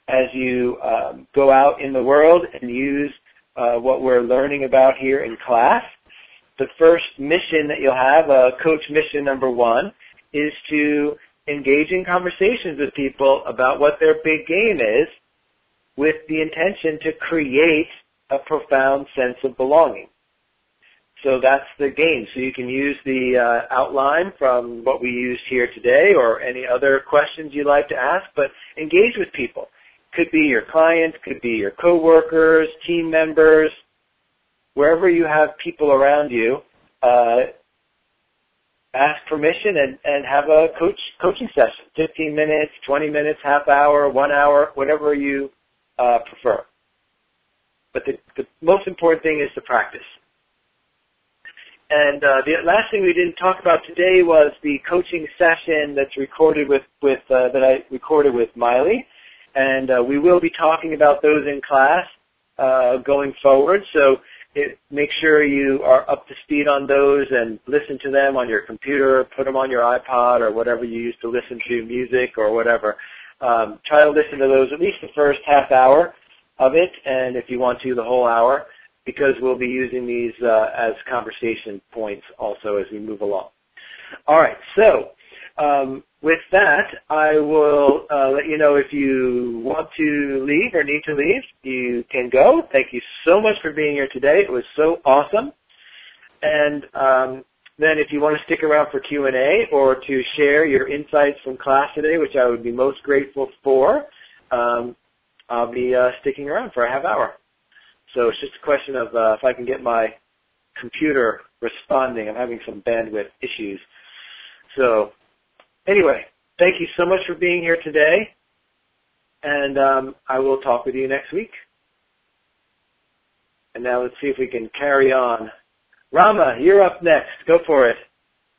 as you um, go out in the world and use uh, what we're learning about here in class. The first mission that you'll have, uh, coach mission number one, is to engage in conversations with people about what their big game is with the intention to create a profound sense of belonging. So that's the game. So you can use the uh, outline from what we used here today or any other questions you'd like to ask, but engage with people. Could be your clients, could be your coworkers, team members, wherever you have people around you, uh, ask permission and, and have a coach coaching session, fifteen minutes, twenty minutes, half hour, one hour, whatever you uh, prefer. But the, the most important thing is to practice. And uh, the last thing we didn't talk about today was the coaching session that's recorded with, with uh, that I recorded with Miley. And uh, we will be talking about those in class uh, going forward. So it, make sure you are up to speed on those and listen to them on your computer, put them on your iPod or whatever you use to listen to music or whatever. Um, try to listen to those at least the first half hour of it, and if you want to, the whole hour, because we'll be using these uh, as conversation points also as we move along. All right, so um, with that, I will uh, let you know if you want to leave or need to leave, you can go. Thank you so much for being here today. It was so awesome. And um, then if you want to stick around for Q and A or to share your insights from class today, which I would be most grateful for, um, I'll be uh, sticking around for a half hour. So it's just a question of uh, if I can get my computer responding. I'm having some bandwidth issues. So anyway, thank you so much for being here today, and um, I will talk with you next week. And now let's see if we can carry on. Rama, you're up next. Go for it.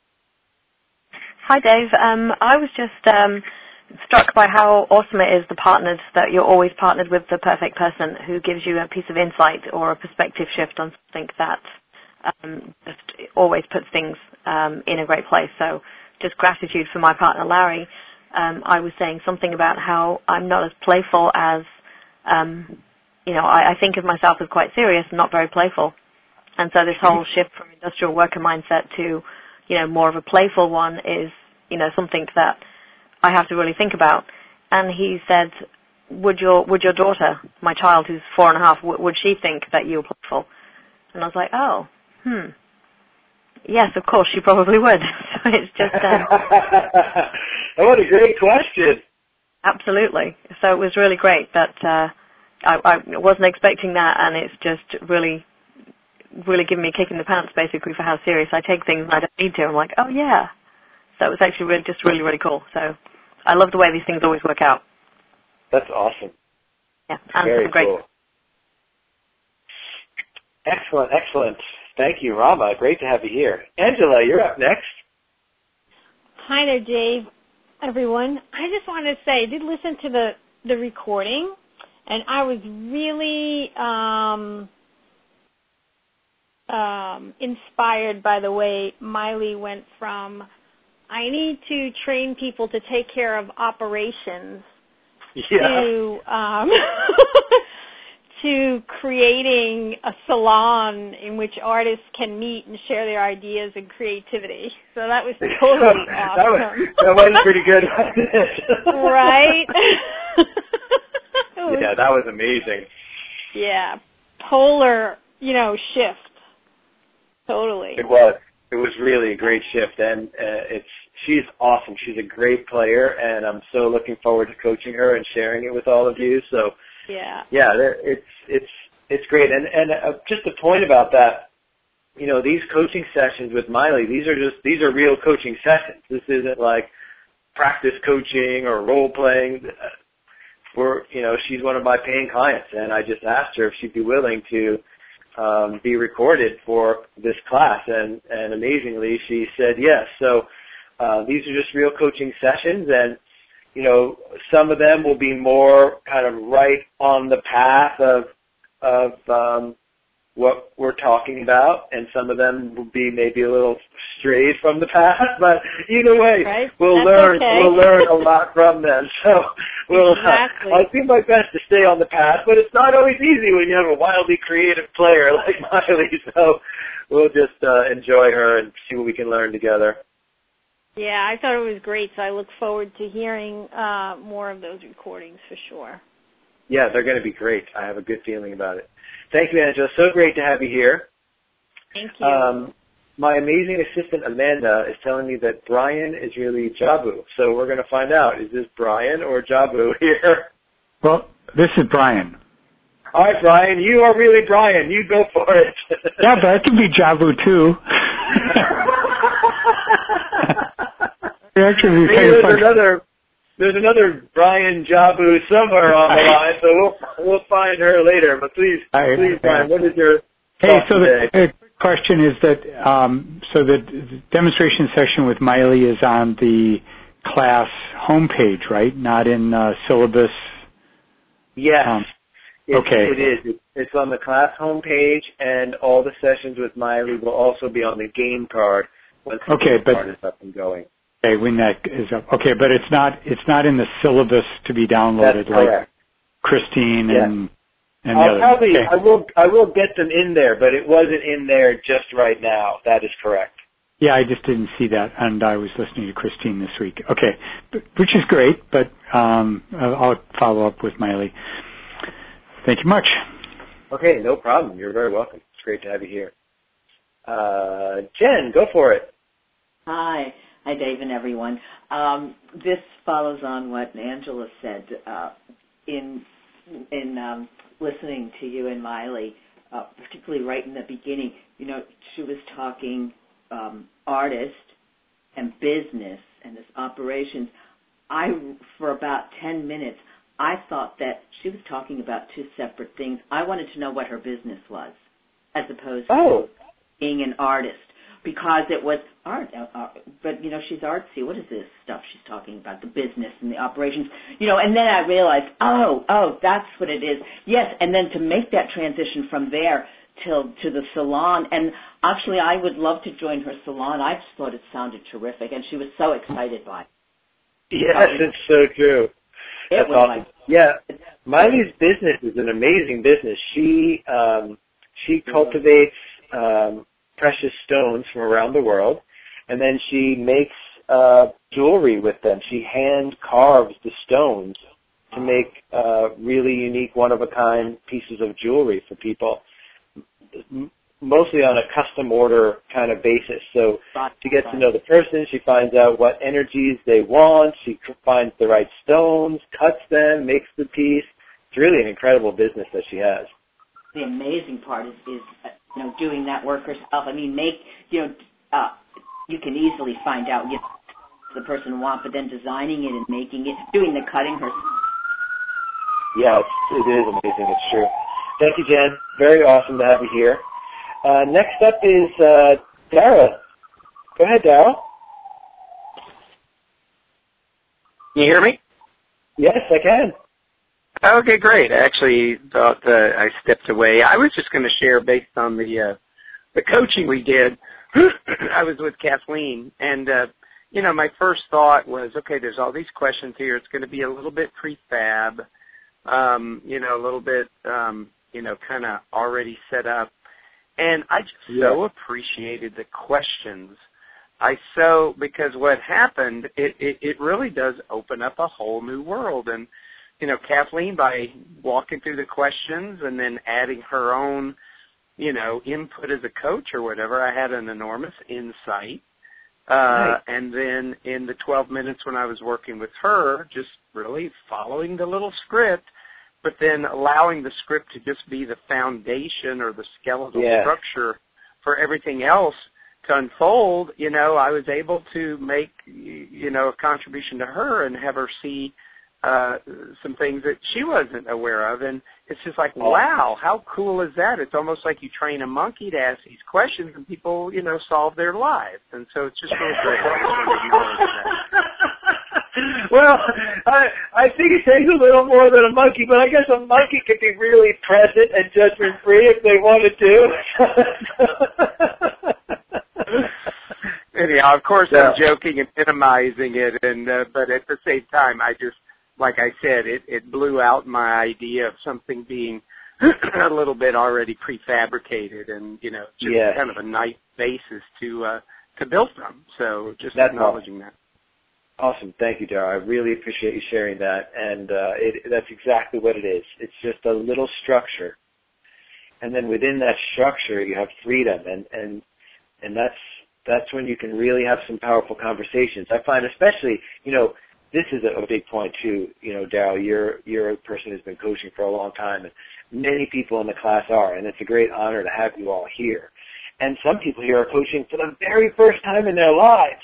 Hi, Dave. Um, I was just um, struck by how awesome it is, the partners, that you're always partnered with the perfect person who gives you a piece of insight or a perspective shift on something that um, just always puts things um, in a great place. So just gratitude for my partner, Larry. Um, I was saying something about how I'm not as playful as, um, you know, I, I think of myself as quite serious and not very playful. And so this whole shift from industrial worker mindset to, you know, more of a playful one is, you know, something that I have to really think about. And he said, would your would your daughter, my child who's four and a half, w- would she think that you're playful? And I was like, oh, hmm. Yes, of course, she probably would. So it's just... Um, oh, what a great question. Absolutely. So it was really great that uh, I, I wasn't expecting that, and it's just really... really giving me a kick in the pants, basically, for how serious I take things and I don't need to. I'm like, oh, yeah. So it was actually really, just really, really cool. So I love the way these things always work out. That's awesome. Yeah, and very great. Cool. Excellent, excellent. Thank you, Rama. Great to have you here. Angela, you're up next. Hi there, Dave, everyone. I just wanted to say I did listen to the, the recording, and I was really... Um, Um, inspired by the way Miley went from, I need to train people to take care of operations, yeah. to um, to creating a salon in which artists can meet and share their ideas and creativity. So that was totally awesome. That was, that was pretty good. Right? was, yeah, that was amazing. Yeah. Polar, you know, shift. Totally. It was. It was really a great shift, and uh, it's she's awesome. She's a great player, and I'm so looking forward to coaching her and sharing it with all of you. So, yeah, yeah, it's it's it's great. And and uh, just a point about that, you know, these coaching sessions with Miley, these are just these are real coaching sessions. This isn't like practice coaching or role playing. For you know, she's one of my paying clients, and I just asked her if she'd be willing to. Um, be recorded for this class, and, and amazingly, she said yes. So uh, these are just real coaching sessions, and you know, some of them will be more kind of right on the path of of um, what we're talking about, and some of them will be maybe a little strayed from the past, but either way, right? we'll That's learn okay. we'll learn a lot from them. So we'll exactly. uh, I'll do my best to stay on the path, but it's not always easy when you have a wildly creative player like Miley. So we'll just uh, enjoy her and see what we can learn together. Yeah, I thought it was great, so I look forward to hearing uh, more of those recordings for sure. Yeah, they're going to be great. I have a good feeling about it. Thank you, Angela. So great to have you here. Thank you. Um, my amazing assistant, Amanda, is telling me that Brian is really Jabu. So we're going to find out. Is this Brian or Jabu here? Well, this is Brian. All right, Brian. You are really Brian. You go for it. Yeah, but I can be Jabu, too. Actually, Maybe there's another... There's another Brian Jabu somewhere on the line, so we'll we'll find her later. But please, I, please, Brian, what is your hey? So today? the, the question is that um, so the, the demonstration session with Miley is on the class homepage, right? Not in uh, syllabus. Yes. Um, it, okay. It is. It, it's on the class homepage, and all the sessions with Miley will also be on the game card once the okay, game but, card is up and going. Okay, when that is up. Okay, but it's not it's not in the syllabus to be downloaded. That's correct. Like Christine yeah. and and I'll the others. probably Okay. I will I will get them in there, but it wasn't in there just right now. That is correct. Yeah, I just didn't see that, and I was listening to Christine this week. Okay, which is great, but um, I'll follow up with Miley. Thank you much. Okay, no problem. You're very welcome. It's great to have you here. Uh, Jen, go for it. Hi. Hi, Dave and everyone. Um, this follows on what Angela said. Uh, in in um, listening to you and Miley, uh, particularly right in the beginning, you know, she was talking um, artist and business and this operations. I, for about ten minutes, I thought that she was talking about two separate things. I wanted to know what her business was, as opposed oh. to being an artist. Because it was art, uh, but, you know, she's artsy. What is this stuff she's talking about, the business and the operations? You know, and then I realized, oh, oh, that's what it is. Yes, and then to make that transition from there till to the salon, and actually I would love to join her salon. I just thought it sounded terrific, and she was so excited by it. Yes, it's so true. It That's was awesome. like, yeah, Miley's business is an amazing business. She um, she cultivates um, precious stones from around the world, and then she makes uh, jewelry with them. She hand carves the stones to make uh, really unique, one-of-a-kind pieces of jewelry for people, mostly on a custom order kind of basis. So she gets to know the person, she finds out what energies they want, she finds the right stones, cuts them, makes the piece. It's really an incredible business that she has. The amazing part is, is you know, doing that work herself. I mean, make, you know, uh, you can easily find out, you know, the person wants, but then designing it and making it, doing the cutting herself. Yeah, it's, it is amazing. It's true. Thank you, Jen. Very awesome to have you here. Uh, next up is uh, Dara. Go ahead, Dara. Can you hear me? Yes, I can. Okay, great. I actually thought uh, I stepped away. I was just going to share based on the uh, the coaching we did. I was with Kathleen, and uh, you know, my first thought was, okay, there's all these questions here. It's going to be a little bit prefab, um, you know, a little bit, um, you know, kind of already set up. And I just yeah. so appreciated the questions. I so because what happened, it, it it really does open up a whole new world. And you know, Kathleen, by walking through the questions and then adding her own, you know, input as a coach or whatever, I had an enormous insight. Uh, right. And then in the twelve minutes when I was working with her, just really following the little script, but then allowing the script to just be the foundation or the skeletal yeah. structure for everything else to unfold, you know, I was able to make, you know, a contribution to her and have her see uh, some things that she wasn't aware of. And it's just like, wow, how cool is that? It's almost like you train a monkey to ask these questions and people, you know, solve their lives. And so it's just really great. I just wanted to acknowledge that. Well, I I think it takes a little more than a monkey, but I guess a monkey could be really present and judgment-free if they wanted to. Anyhow, of course, yeah. I'm joking and minimizing it, and uh, but at the same time, I just, like I said, it, it blew out my idea of something being a little bit already prefabricated, and you know, just yeah. kind of a nice basis to uh, to build from. So just That's acknowledging awesome. that. Awesome, thank you, Darryl. I really appreciate you sharing that, and uh, it, that's exactly what it is. It's just a little structure, and then within that structure, you have freedom, and and and that's. That's when you can really have some powerful conversations. I find especially, you know, this is a, a big point too, you know, Darryl, you're, you're a person who's been coaching for a long time, and many people in the class are, and it's a great honor to have you all here. And some people here are coaching for the very first time in their lives.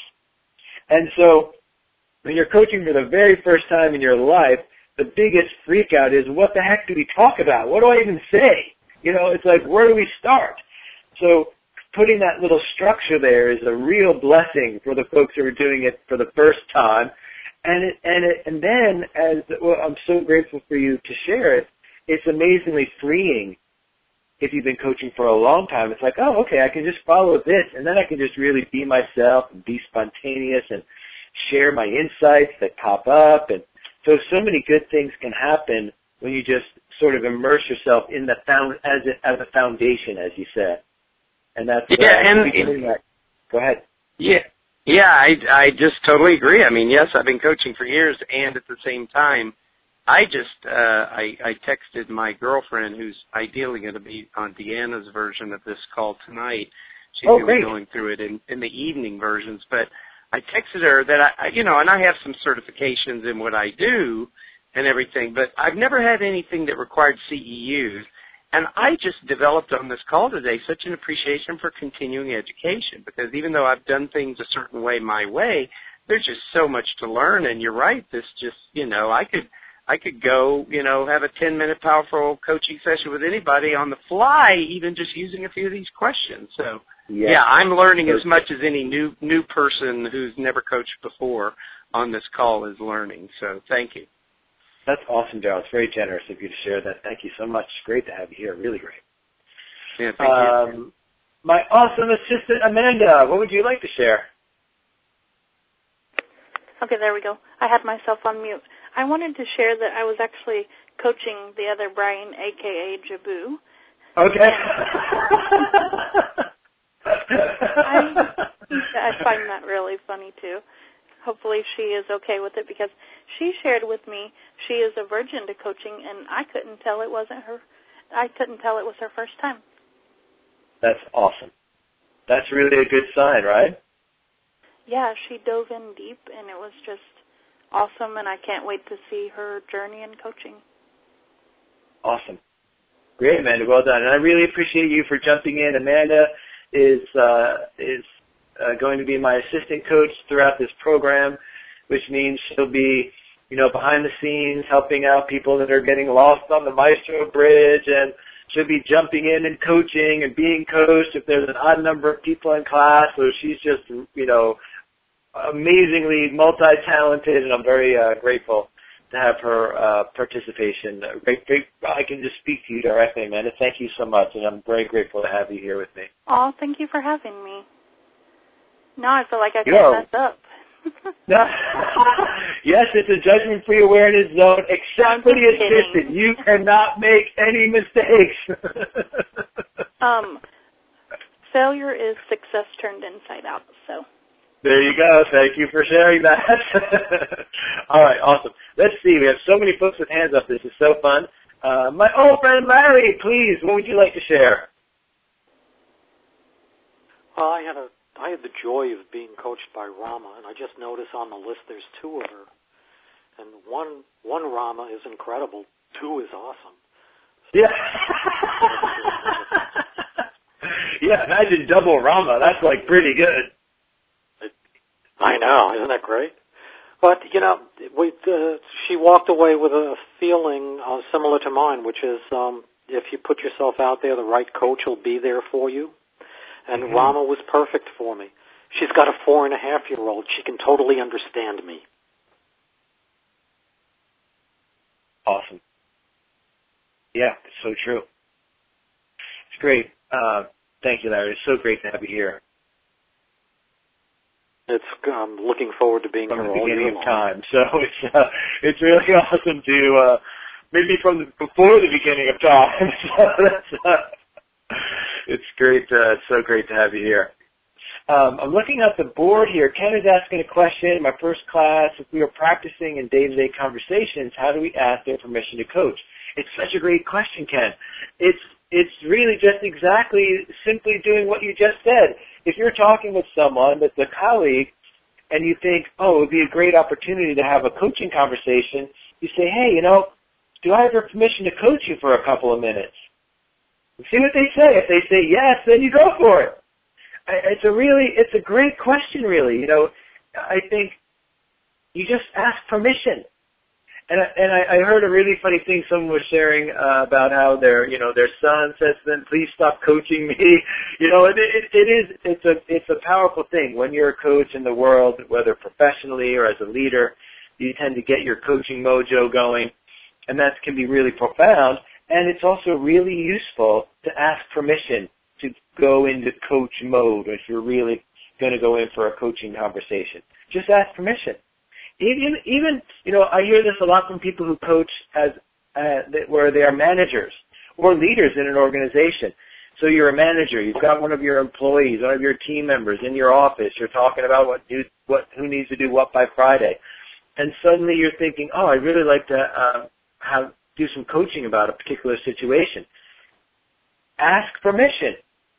And so when you're coaching for the very first time in your life, the biggest freak out is, what the heck do we talk about? What do I even say? You know, it's like, where do we start? So putting that little structure there is a real blessing for the folks who are doing it for the first time. And it, and it, and then, as well, I'm so grateful for you to share it, it's amazingly freeing if you've been coaching for a long time. It's like, oh, okay, I can just follow this, and then I can just really be myself and be spontaneous and share my insights that pop up. And so, so many good things can happen when you just sort of immerse yourself in the found, as a, as a foundation, as you said. And that's yeah, uh, and that. Go ahead. Yeah, yeah, I I just totally agree. I mean, yes, I've been coaching for years, and at the same time, I just uh, I I texted my girlfriend, who's ideally going to be on Deanna's version of this call tonight. She's oh, going to be going through it in in the evening versions, but I texted her that I you know, and I have some certifications in what I do and everything, but I've never had anything that required C E Us. And I just developed on this call today such an appreciation for continuing education, because even though I've done things a certain way my way, there's just so much to learn. And you're right, this just, you know, I could I could go, you know, have a ten-minute powerful coaching session with anybody on the fly, even just using a few of these questions. So, yeah, yeah I'm learning as much as any new new person who's never coached before on this call is learning. So thank you. That's awesome, Darryl. It's very generous of you to share that. Thank you so much. It's great to have you here. Really great. Yeah, thank um, you. My awesome assistant, Amanda, what would you like to share? Okay, there we go. I had myself on mute. I wanted to share that I was actually coaching the other Brian, a k a. Jabu. Okay. I, I find that really funny, too. Hopefully she is okay with it, because she shared with me she is a virgin to coaching, and I couldn't tell it wasn't her. I couldn't tell it was her first time. That's awesome. That's really a good sign, right? Yeah, she dove in deep, and it was just awesome, and I can't wait to see her journey in coaching. Awesome. Great, Amanda. Well done. And I really appreciate you for jumping in. Amanda is uh, is Uh, going to be my assistant coach throughout this program, which means she'll be, you know, behind the scenes helping out people that are getting lost on the Maestro Bridge, and she'll be jumping in and coaching and being coached if there's an odd number of people in class. So she's just, you know, amazingly multi-talented, and I'm very uh, grateful to have her uh, participation. Great, great, I can just speak to you directly, Amanda. Thank you so much, and I'm very grateful to have you here with me. Oh, thank you for having me. Now I feel like I can't mess up. Yes, it's a judgment-free awareness zone, except for the assistant. You cannot make any mistakes. um, failure is success turned inside out. So. There you go. Thank you for sharing that. All right, awesome. Let's see. We have so many folks with hands up. This is so fun. Uh, my old friend Larry, please, what would you like to share? Well, I had a I had the joy of being coached by Rama, and I just noticed on the list there's two of her. And one one Rama is incredible. Two is awesome. So yeah. Yeah, imagine double Rama. That's like pretty good. I know. Isn't that great? But, you know, we, uh, she walked away with a feeling uh, similar to mine, which is um, if you put yourself out there, the right coach will be there for you. And mm-hmm. Rama was perfect for me. She's got a four-and-a-half-year-old. She can totally understand me. Awesome. Yeah, it's so true. It's great. Uh, thank you, Larry. It's so great to have you here. It's I'm looking forward to being from here the all beginning year of long. time. So it's uh, it's really awesome to uh, maybe from the, before the beginning of time. So that's uh, it's great. Uh, it's so great to have you here. Um, I'm looking at the board here. Ken is asking a question in my first class. If we are practicing in day-to-day conversations, how do we ask their permission to coach? It's such a great question, Ken. It's it's really just exactly simply doing what you just said. If you're talking with someone that's a colleague and you think, oh, it would be a great opportunity to have a coaching conversation, you say, hey, you know, do I have your permission to coach you for a couple of minutes? See what they say. If they say yes, then you go for it. It's a really, it's a great question, really. You know, I think you just ask permission. And I, and I, I heard a really funny thing someone was sharing uh, about how their, you know, their son says to them, "Please stop coaching me." You know, it, it, it is, it's a, it's a powerful thing when you're a coach in the world, whether professionally or as a leader. You tend to get your coaching mojo going, and that can be really profound. And it's also really useful to ask permission to go into coach mode if you're really going to go in for a coaching conversation. Just ask permission. Even, even you know, I hear this a lot from people who coach as uh, where they are managers or leaders in an organization. So you're a manager. You've got one of your employees, one of your team members in your office. You're talking about what do, what who needs to do what by Friday, and suddenly you're thinking, oh, I'd really like to uh, have do some coaching about a particular situation. Ask permission.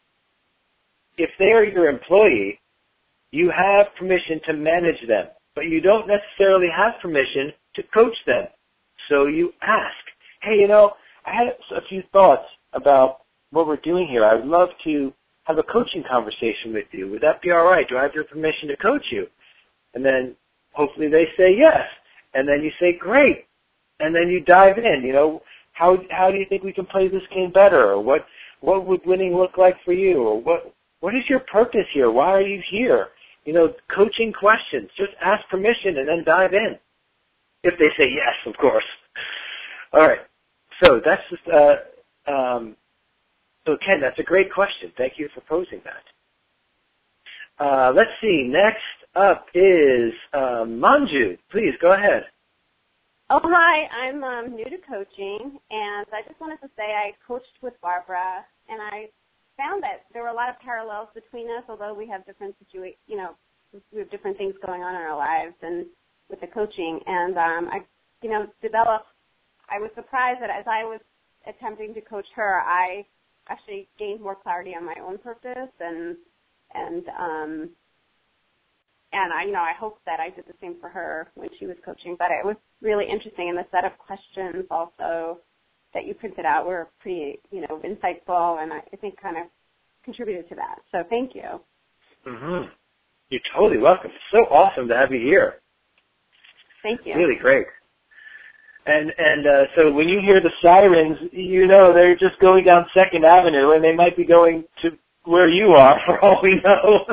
If they are your employee, you have permission to manage them, but you don't necessarily have permission to coach them. So you ask, hey, you know, I had a few thoughts about what we're doing here. I would love to have a coaching conversation with you. Would that be all right? Do I have your permission to coach you? And then hopefully they say yes. And then you say, great. And then you dive in, you know, how how do you think we can play this game better? Or what what would winning look like for you? Or what what is your purpose here? Why are you here? You know, coaching questions. Just ask permission and then dive in. If they say yes, of course. All right. So that's just, uh, um, so Ken, that's a great question. Thank you for posing that. Uh, let's see. Next up is um, Manju. Please go ahead. Oh, hi. I'm um, new to coaching, and I just wanted to say I coached with Barbara, and I found that there were a lot of parallels between us, although we have different situa- you know, we have different things going on in our lives and with the coaching. And um, I, you know, developed, I was surprised that as I was attempting to coach her, I actually gained more clarity on my own purpose, and, and, um, and I, you know, I hope that I did the same for her when she was coaching. But it was really interesting, and the set of questions also that you printed out were pretty, you know, insightful, and I think kind of contributed to that. So thank you. Mm-hmm. You're totally welcome. It's so awesome to have you here. Thank you. Really great. And and uh, so when you hear the sirens, you know they're just going down Second Avenue, and they might be going to where you are, for all we know.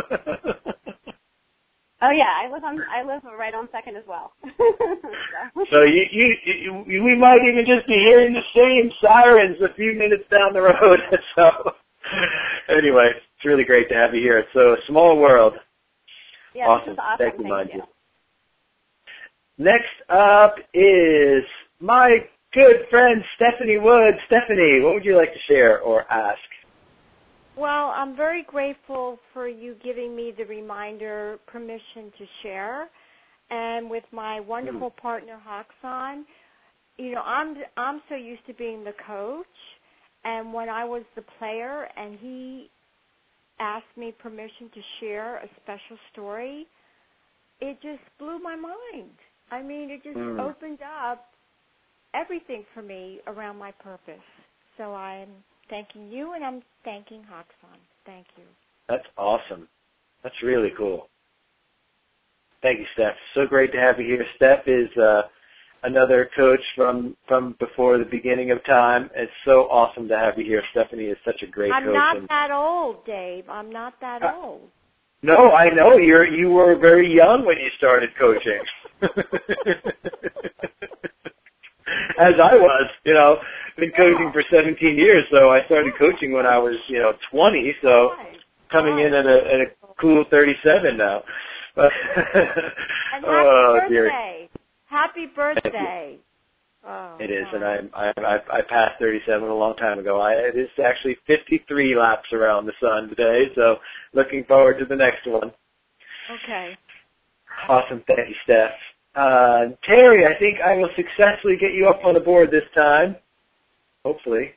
Oh yeah, I live on I live right on Second as well. so so you, you you we might even just be hearing the same sirens a few minutes down the road. So anyway, it's really great to have you here. It's so a small world. Yeah, awesome. This is awesome. Thank you, Thank Manju. you. Next up is my good friend Stephanie Wood. Stephanie, what would you like to share or ask? Well, I'm very grateful for you giving me the reminder, permission to share. And with my wonderful mm. partner, Hoxon, you know, I'm I'm so used to being the coach. And when I was the player and he asked me permission to share a special story, it just blew my mind. I mean, it just mm. opened up everything for me around my purpose. So I'm thanking you, and I'm thanking Hoxon. Thank you. That's awesome. That's really cool. Thank you, Steph. So great to have you here. Steph is uh, another coach from, from before the beginning of time. It's so awesome to have you here. Stephanie is such a great I'm coach. I'm not and, that old, Dave. I'm not that uh, old. No, I know. You're, you were very young when you started coaching. as I was, you know, been coaching for seventeen years, so I started coaching when I was, you know, twenty, so coming in at a, at a cool thirty-seven now. And happy oh, birthday. dear. Happy birthday. Oh, it is, God. and I, I I I passed thirty-seven a long time ago. I, it is actually fifty-three laps around the sun today, so looking forward to the next one. Okay. Awesome. Thank you, Steph. Uh, Terry, I think I will successfully get you up on the board this time. Hopefully.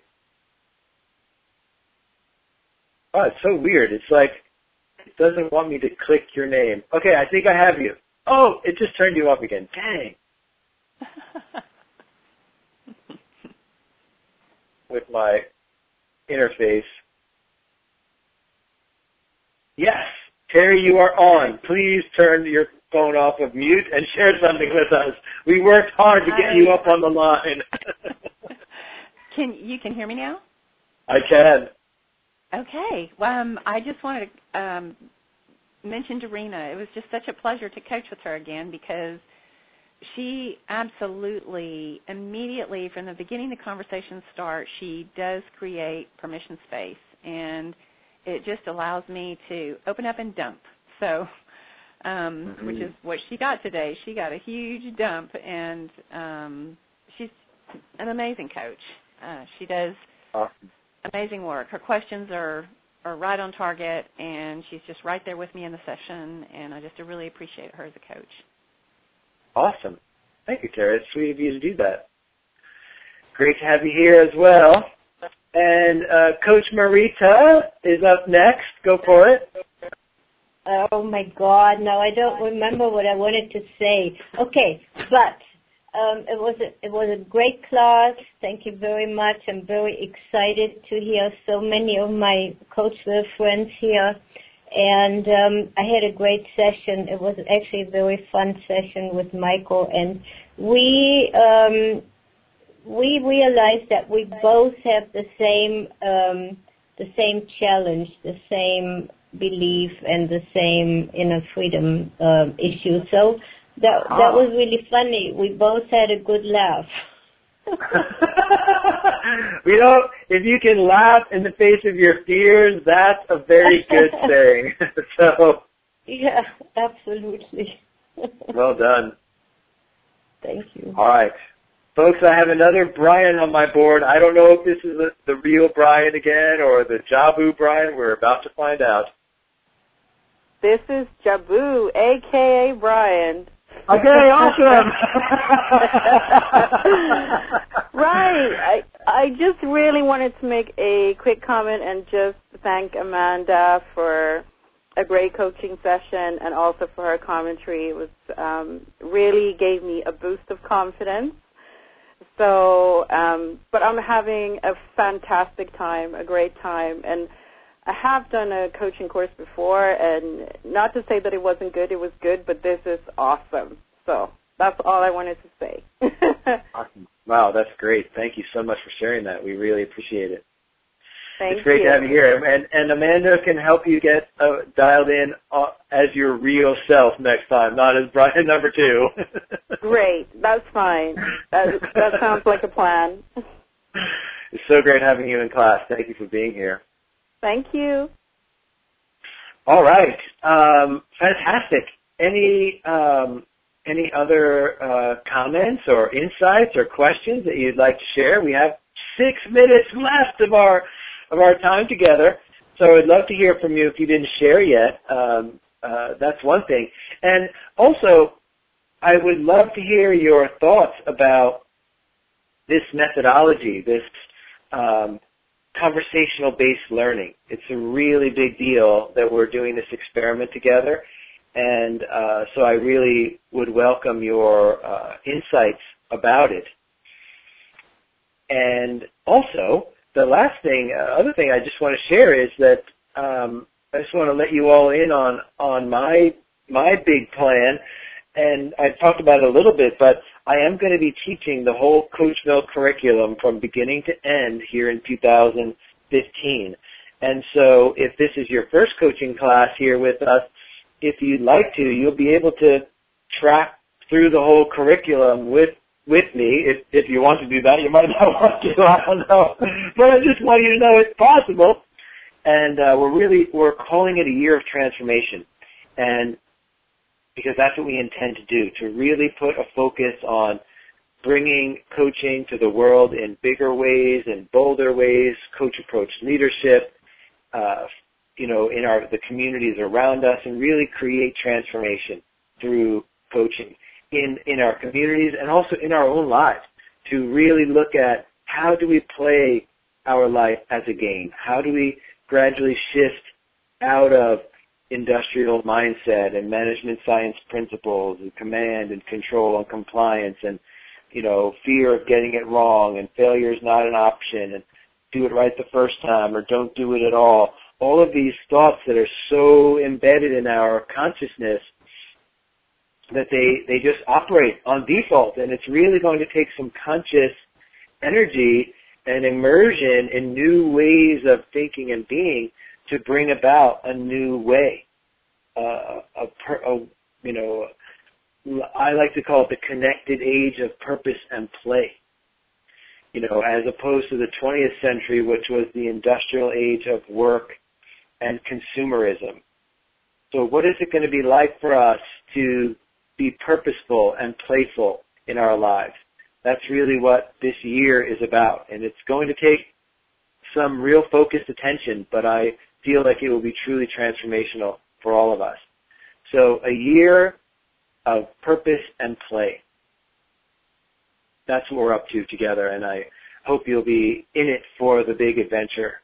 Oh, it's so weird. It's like it doesn't want me to click your name. Okay, I think I have you. Oh, it just turned you up again. Dang. With my interface. Yes, Terry, you are on. Please turn your phone off of mute and share something with us. We worked hard to get you up on the line. Can you can hear me now? I can. Okay. Well, um, I just wanted to um, mention Dorina. It was just such a pleasure to coach with her again because she absolutely, immediately from the beginning the conversation starts, she does create permission space, and it just allows me to open up and dump. So, um, mm-hmm. which is what she got today. She got a huge dump, and um, she's an amazing coach. Uh, she does awesome. amazing work. Her questions are, are right on target, and she's just right there with me in the session, and I just really appreciate her as a coach. Awesome. Thank you, Tara. It's sweet of you to do that. Great to have you here as well. And uh, Coach Marita is up next. Go for it. Oh, my God. No, I don't remember what I wanted to say. Okay, but um, it was a, it was a great class. Thank you very much. I'm very excited to hear so many of my Coachville friends here. And um, I had a great session. It was actually a very fun session with Michael. And we um, we realized that we both have the same um, the same challenge, the same belief, and the same inner freedom uh, issue. So that oh. that was really funny. We both had a good laugh. You know, if you can laugh in the face of your fears, that's a very good thing. So, yeah, absolutely. Well done. Thank you. All right. Folks, I have another Brian on my board. I don't know if this is the, the real Brian again or the Jabu Brian. We're about to find out. This is Jabu, a k a. Brian. Okay, awesome. Right. I I just really wanted to make a quick comment and just thank Amanda for a great coaching session and also for her commentary. It was um, really gave me a boost of confidence. So, um, but I'm having a fantastic time, a great time, and I have done a coaching course before, and not to say that it wasn't good, it was good, but this is awesome. So that's all I wanted to say. Awesome. Wow, that's great. Thank you so much for sharing that. We really appreciate it. Thank it's great you. to have you here. And, and Amanda can help you get uh, dialed in uh, as your real self next time, not as Brian number two. Great. That's fine. That, that sounds like a plan. It's so great having you in class. Thank you for being here. Thank you. All right. Um, fantastic. Any um, any other uh, comments or insights or questions that you'd like to share? We have six minutes left of our of our time together, so I'd love to hear from you if you didn't share yet. Um, uh, that's one thing. And also, I would love to hear your thoughts about this methodology, this um, conversational-based learning. It's a really big deal that we're doing this experiment together, and uh, so I really would welcome your uh, insights about it. And also, the last thing, uh, other thing I just want to share is that um, I just want to let you all in on on my my big plan. And I talked about it a little bit, but I am going to be teaching the whole Coachville curriculum from beginning to end here in two thousand fifteen. And so if this is your first coaching class here with us, if you'd like to, you'll be able to track through the whole curriculum with with me. If, if you want to do that, you might not want to. I don't know. But I just want you to know it's possible. And uh, we're really, we're calling it a year of transformation. And because that's what we intend to do, to really put a focus on bringing coaching to the world in bigger ways and bolder ways, coach approach leadership, uh, you know, in our the communities around us, and really create transformation through coaching in, in our communities and also in our own lives, to really look at how do we play our life as a game? How do we gradually shift out of industrial mindset and management science principles and command and control and compliance and, you know, fear of getting it wrong and failure is not an option and do it right the first time or don't do it at all. All of these thoughts that are so embedded in our consciousness that they, they just operate on default, and it's really going to take some conscious energy and immersion in new ways of thinking and being to bring about a new way. Uh, a, per, a, you know, I like to call it the connected age of purpose and play. You know, as opposed to the twentieth century, which was the industrial age of work and consumerism. So what is it going to be like for us to be purposeful and playful in our lives? That's really what this year is about. And it's going to take some real focused attention, but I feel like it will be truly transformational for all of us. So a year of purpose and play. That's what we're up to together, and I hope you'll be in it for the big adventure.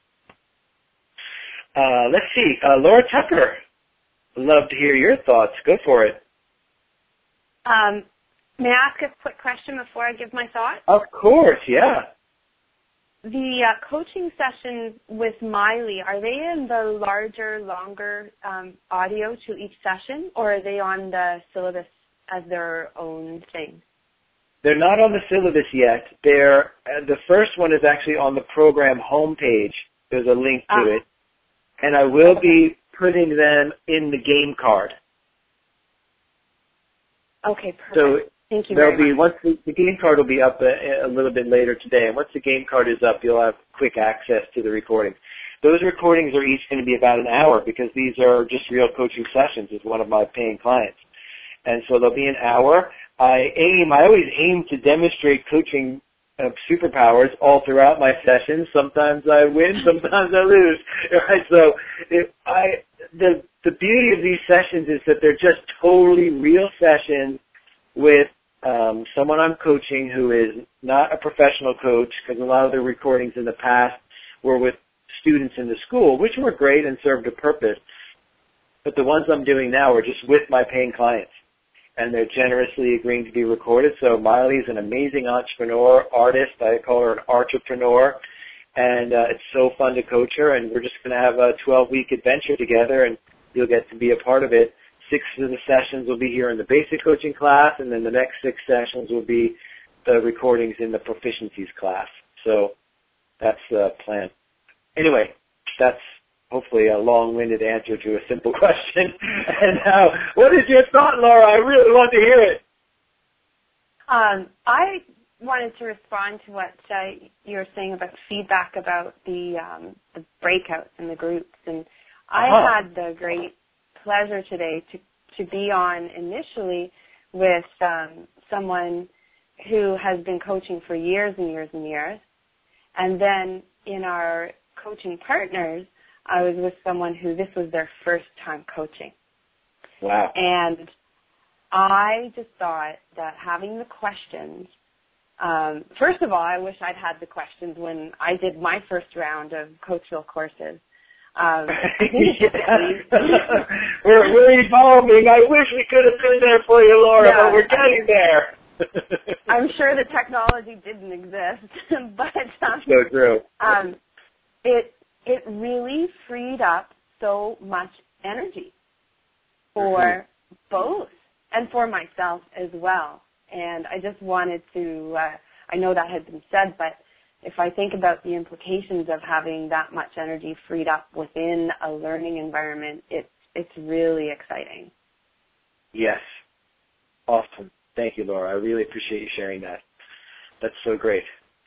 Uh, let's see. Uh, Laura Tucker, I'd love to hear your thoughts. Go for it. Um, may I ask a quick question before I give my thoughts? Of course, yeah. The uh, coaching sessions with Miley, are they in the larger, longer um, audio to each session, or are they on the syllabus as their own thing? They're not on the syllabus yet. They're, uh, the first one is actually on the program homepage. There's a link to ah. it. And I will okay. be putting them in the game card. Okay, perfect. So Thank you there'll very be, much. once the, the game card will be up a, a little bit later today. And once the game card is up, you'll have quick access to the recordings. Those recordings are each going to be about an hour because these are just real coaching sessions with one of my paying clients. And so they'll be an hour. I aim, I always aim to demonstrate coaching uh, superpowers all throughout my sessions. Sometimes I win, sometimes I lose. Right? So if I, the, the beauty of these sessions is that they're just totally real sessions with um, someone I'm coaching who is not a professional coach, because a lot of the recordings in the past were with students in the school, which were great and served a purpose. But the ones I'm doing now are just with my paying clients. And they're generously agreeing to be recorded. So Miley's an amazing entrepreneur, artist. I call her an entrepreneur. And uh, it's so fun to coach her. And we're just going to have a twelve-week adventure together, and you'll get to be a part of it. Six of the sessions will be here in the basic coaching class, and then the next six sessions will be the recordings in the proficiencies class. So that's the plan. Anyway, that's hopefully a long-winded answer to a simple question. And uh, what is your thought, Laura? I really want to hear it. Um, I wanted to respond to what uh, you were saying about feedback about the um, the breakouts and the groups. And I uh-huh. had the great pleasure today to, to be on initially with um, someone who has been coaching for years and years and years. And then in our coaching partners, I was with someone who this was their first time coaching. Wow. And I just thought that having the questions, um, first of all, I wish I'd had the questions when I did my first round of Coachville courses. Um, we're, we're evolving. I wish we could have been there for you, Laura, yeah, but we're getting there. I'm sure the technology didn't exist, but um, so true. Um, it it really freed up so much energy for mm-hmm. both and for myself as well. And I just wanted to, uh, I know that had been said, but if I think about the implications of having that much energy freed up within a learning environment, it's, it's really exciting. Yes. Awesome. Thank you, Laura. I really appreciate you sharing that. That's so great.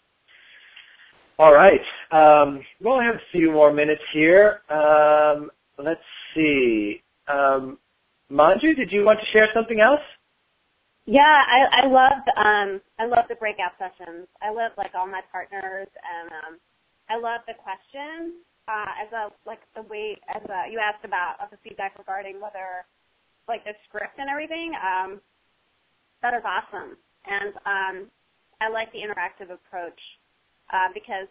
All right. Um, we only have a few more minutes here. Um, let's see. Um, Manju, did you want to share something else? Yeah, I, I love um, I love the breakout sessions. I love like all my partners, and um, I love the questions uh, as a like the way as a, you asked about of the feedback regarding whether like the script and everything. Um, that is awesome, and um, I like the interactive approach uh, because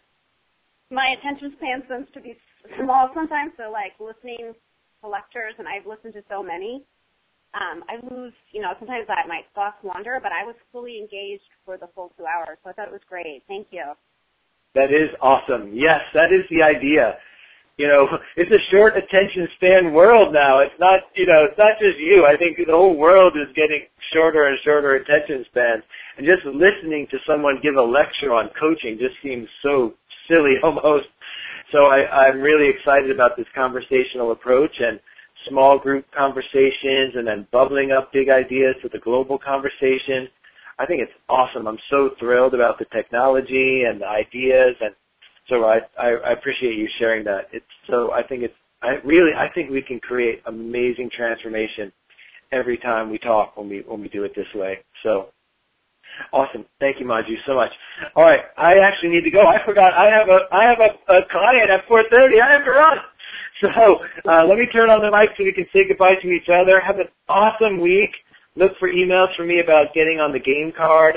my attention span tends to be small sometimes. So like listening to lectures, and I've listened to so many. Um, I lose, you know, sometimes I, my thoughts wander, but I was fully engaged for the full two hours, so I thought it was great. Thank you. That is awesome. Yes, that is the idea. You know, it's a short attention span world now. It's not, you know, it's not just you. I think the whole world is getting shorter and shorter attention spans. And just listening to someone give a lecture on coaching just seems so silly almost. So I, I'm really excited about this conversational approach and small group conversations and then bubbling up big ideas to the global conversation. I think it's awesome. I'm so thrilled about the technology and the ideas, and so I, I, I appreciate you sharing that. It's so I think it's I really I think we can create amazing transformation every time we talk when we when we do it this way. So awesome. Thank you, Manju, so much. All right, I actually need to go. I forgot I have a I have a, a client at four thirty. I have to run. So uh, let me turn on the mic so we can say goodbye to each other. Have an awesome week. Look for emails from me about getting on the game card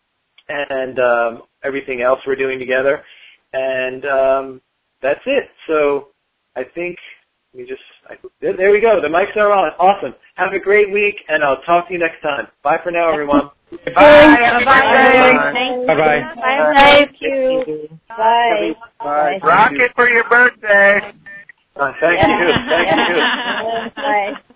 and um, everything else we're doing together. And um, that's it. So I think we just, I, there we go. The mics are on. Awesome. Have a great week, and I'll talk to you next time. Bye for now, everyone. Bye. Bye. Bye. Bye. Bye. Bye. Thank you. Bye. Bye. Rocket for your birthday. Uh, thank you. Thank you. Bye.